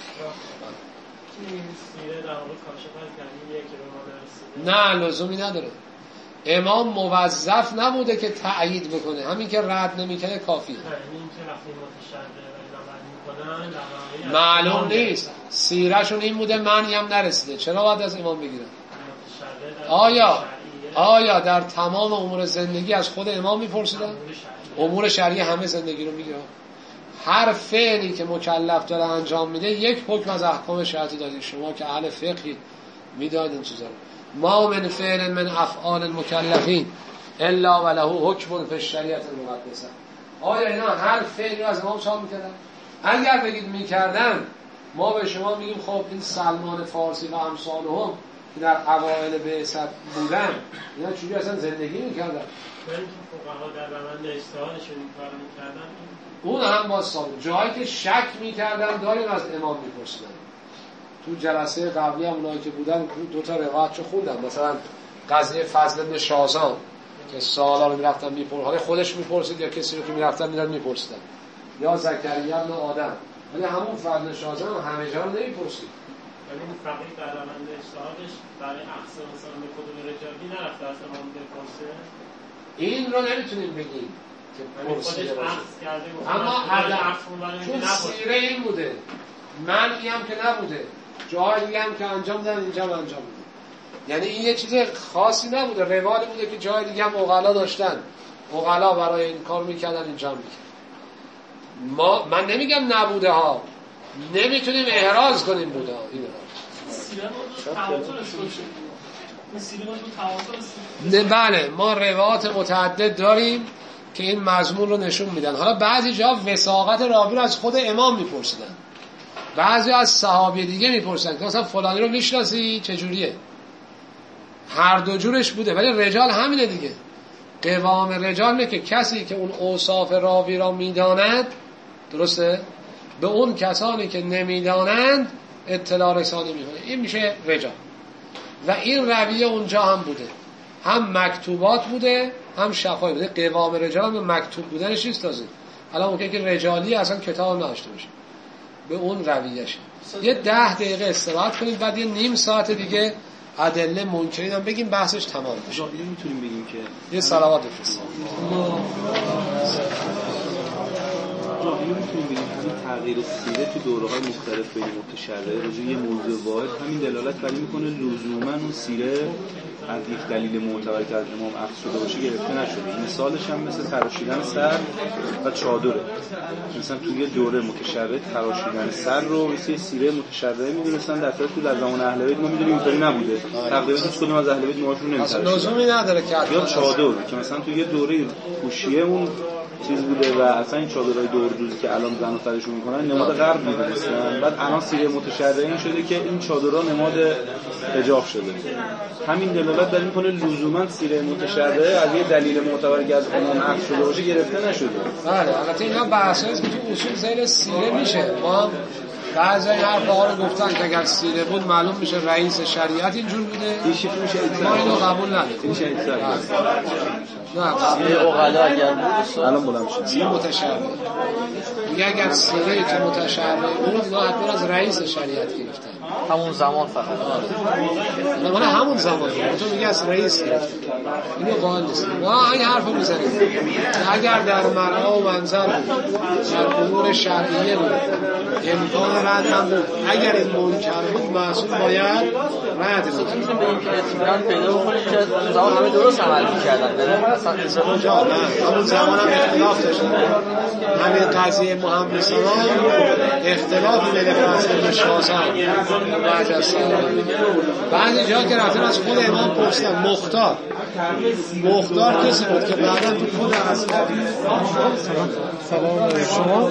سیره در واقع کاشف از دلیلیه که به ما نه لزومی نداره. امام موظف نبوده که تأیید بکنه، همین که رد نمیکنه کافیه. این که وقتی متشرع میکنن معلوم نیست. سیرهشون این بوده معنی هم نرسیده، چرا باید از امام بگیرن؟ آیا در تمام امور زندگی از خود امام میپرسیدن؟ امور شرعی همه زندگی رو میگیرن. هر فعلی که مکلف داره انجام میده یک حکم از احکام شرعی دادید. شما که اهل فقهید میدانید این چیزا رو. ما من فعل من افعال المکلفین الا وله حکم فی الشریعه المقدسه. آیا اینا هر فعلی از امام چاپ میکردن؟ اگر بگید میکردن ما به شما میگیم خب این سلمان فارسی و امثالهم که در اوائل بعثت بودن اینا چجوری اصلا زندگی میکردن؟ ولی فقها در روند اجتهادشون این کارو میکردن. اون هم با ثابت. جایی که شک میکردن داریم از امام میپرسیدن. تو جلسه قبلی هم اونایی که بودن دو تا روایت رو خوندن، مثلا قضیه فضل بن شازان که سوالا رو میرفتن میپرسیدن، حالا خودش میپرسید یا کسی رو که میرفتن میپرسیدن، یا زکریا بن آدم. ولی همون فضل شازان همه جا رو نمیپرسید. یعنی این فقیه در روند اجتهادش برای اخذ مثلا به کدوم رجالی نرفته از امام بپرسه. این رو نمیتونیم بگیم که پرسیده باشه. اما چون سیره این بوده، منعی هم که نبوده، جایی هم که انجام دادن اینجا هم انجام بوده. یعنی این یه چیز خاصی نبوده، روالی بوده که جای دیگه هم عقلا داشتن، عقلا برای این کار میکردن اینجا هم میکردن. من نمیگم نبوده ها، نمیتونیم احراز کنیم بوده ها. این نه بله، ما روایات متعدد داریم که این مضمون رو نشون میدن. حالا بعضی جا وثاقت راوی رو از خود امام میپرسیدن، بعضی از صحابی دیگه میپرسن که مثلا فلانی رو میشناسی چجوریه. هر دو جورش بوده، ولی رجال همینه دیگه. قوام رجال نه که کسی که اون اوصاف راوی را میداند، درسته، به اون کسانی که نمیدانند اطلاع رسانی میکنه، این میشه رجال. و این رویه اونجا هم بوده، هم مکتوبات بوده هم شفاهی بوده. قوام رجال هم مکتوب بودنش نیست. تازه الان ممکنه که رجالی اصلا کتاب نداشته باشه، به اون رویهشه. یه 10 دقیقه استراحت کنید، بعد یه نیم ساعت دیگه ادله منکرین هم بگیم، بحثش تمام بشه. میتونیم بگیم که یه صلوات بفرستید. اینو میتونیم بگیم همین تغییر سیره تو دوره‌های مختلف بین متشرع رجوع یه موضوع واحد همین دلالت بر این میکنه لزوما اون سیره از یک دلیل معتبر که از امام اخذ شده باشه گرفته نشده. مثالش هم مثل تراشیدن سر و چادره. مثلا توی دوره متشرع تراشیدن سر رو مثل سیره متشرع میدونستن، در صورتی که در زمان اهل بیت ما میدونیم اینطوری نبوده. تقریبا هیچ کدوم از اهل بیت موهاشون نمی‌تراشیدن. اصلا لزومی نداره که یا چادر که مثلا توی دوره کوشیه اون چیز بوده و اصلا این چادرهای دوردوزی که الان زن و فرشون میکنن نماد غرب میدونستن. بعد الان سیره متشرع این شده که این چادرها نماد حجاب شده. همین دلالت بر این کنه لزوما سیره متشرع از یه دلیل معتبری که از امام اخذ شده باشه گرفته نشده. بله، البته اینا بحثایی که تو اصول زیر سیره میشه. ما بعضی حرفا رو گفتن که اگر سیره بود معلوم میشه رئیس شریعت اینجور بوده. ما اینو قبول نداریم. نه، سیره عقلا اگر بود الان بلند شد. سیره متشرع. میگه اگر سیره که متشرع بود اینا حتما از رئیس شریعت گرفتن. همون زمان فقط. نه همون زمان. تو میگه از رئیس گرفتن. اینو قائل نیست. ما این حرفو میزنیم. اگر در مرعا و منظر بود، در امور شرعیه بود، امکان رد هم بود، اگر این منکر بود مسئول باید رد بود. میتونیم به این که اطمینان پیدا بکنیم که اون زمان همه درست عمل می‌کردن. همون زمان هم اختلاف داشت. همین قضیه محمد سلام اختلافی بین فضل بن شازان بعضی جا که رفتن از خود امام پرسیدن مختار کسی بود که بعدا تو خود از سلام شما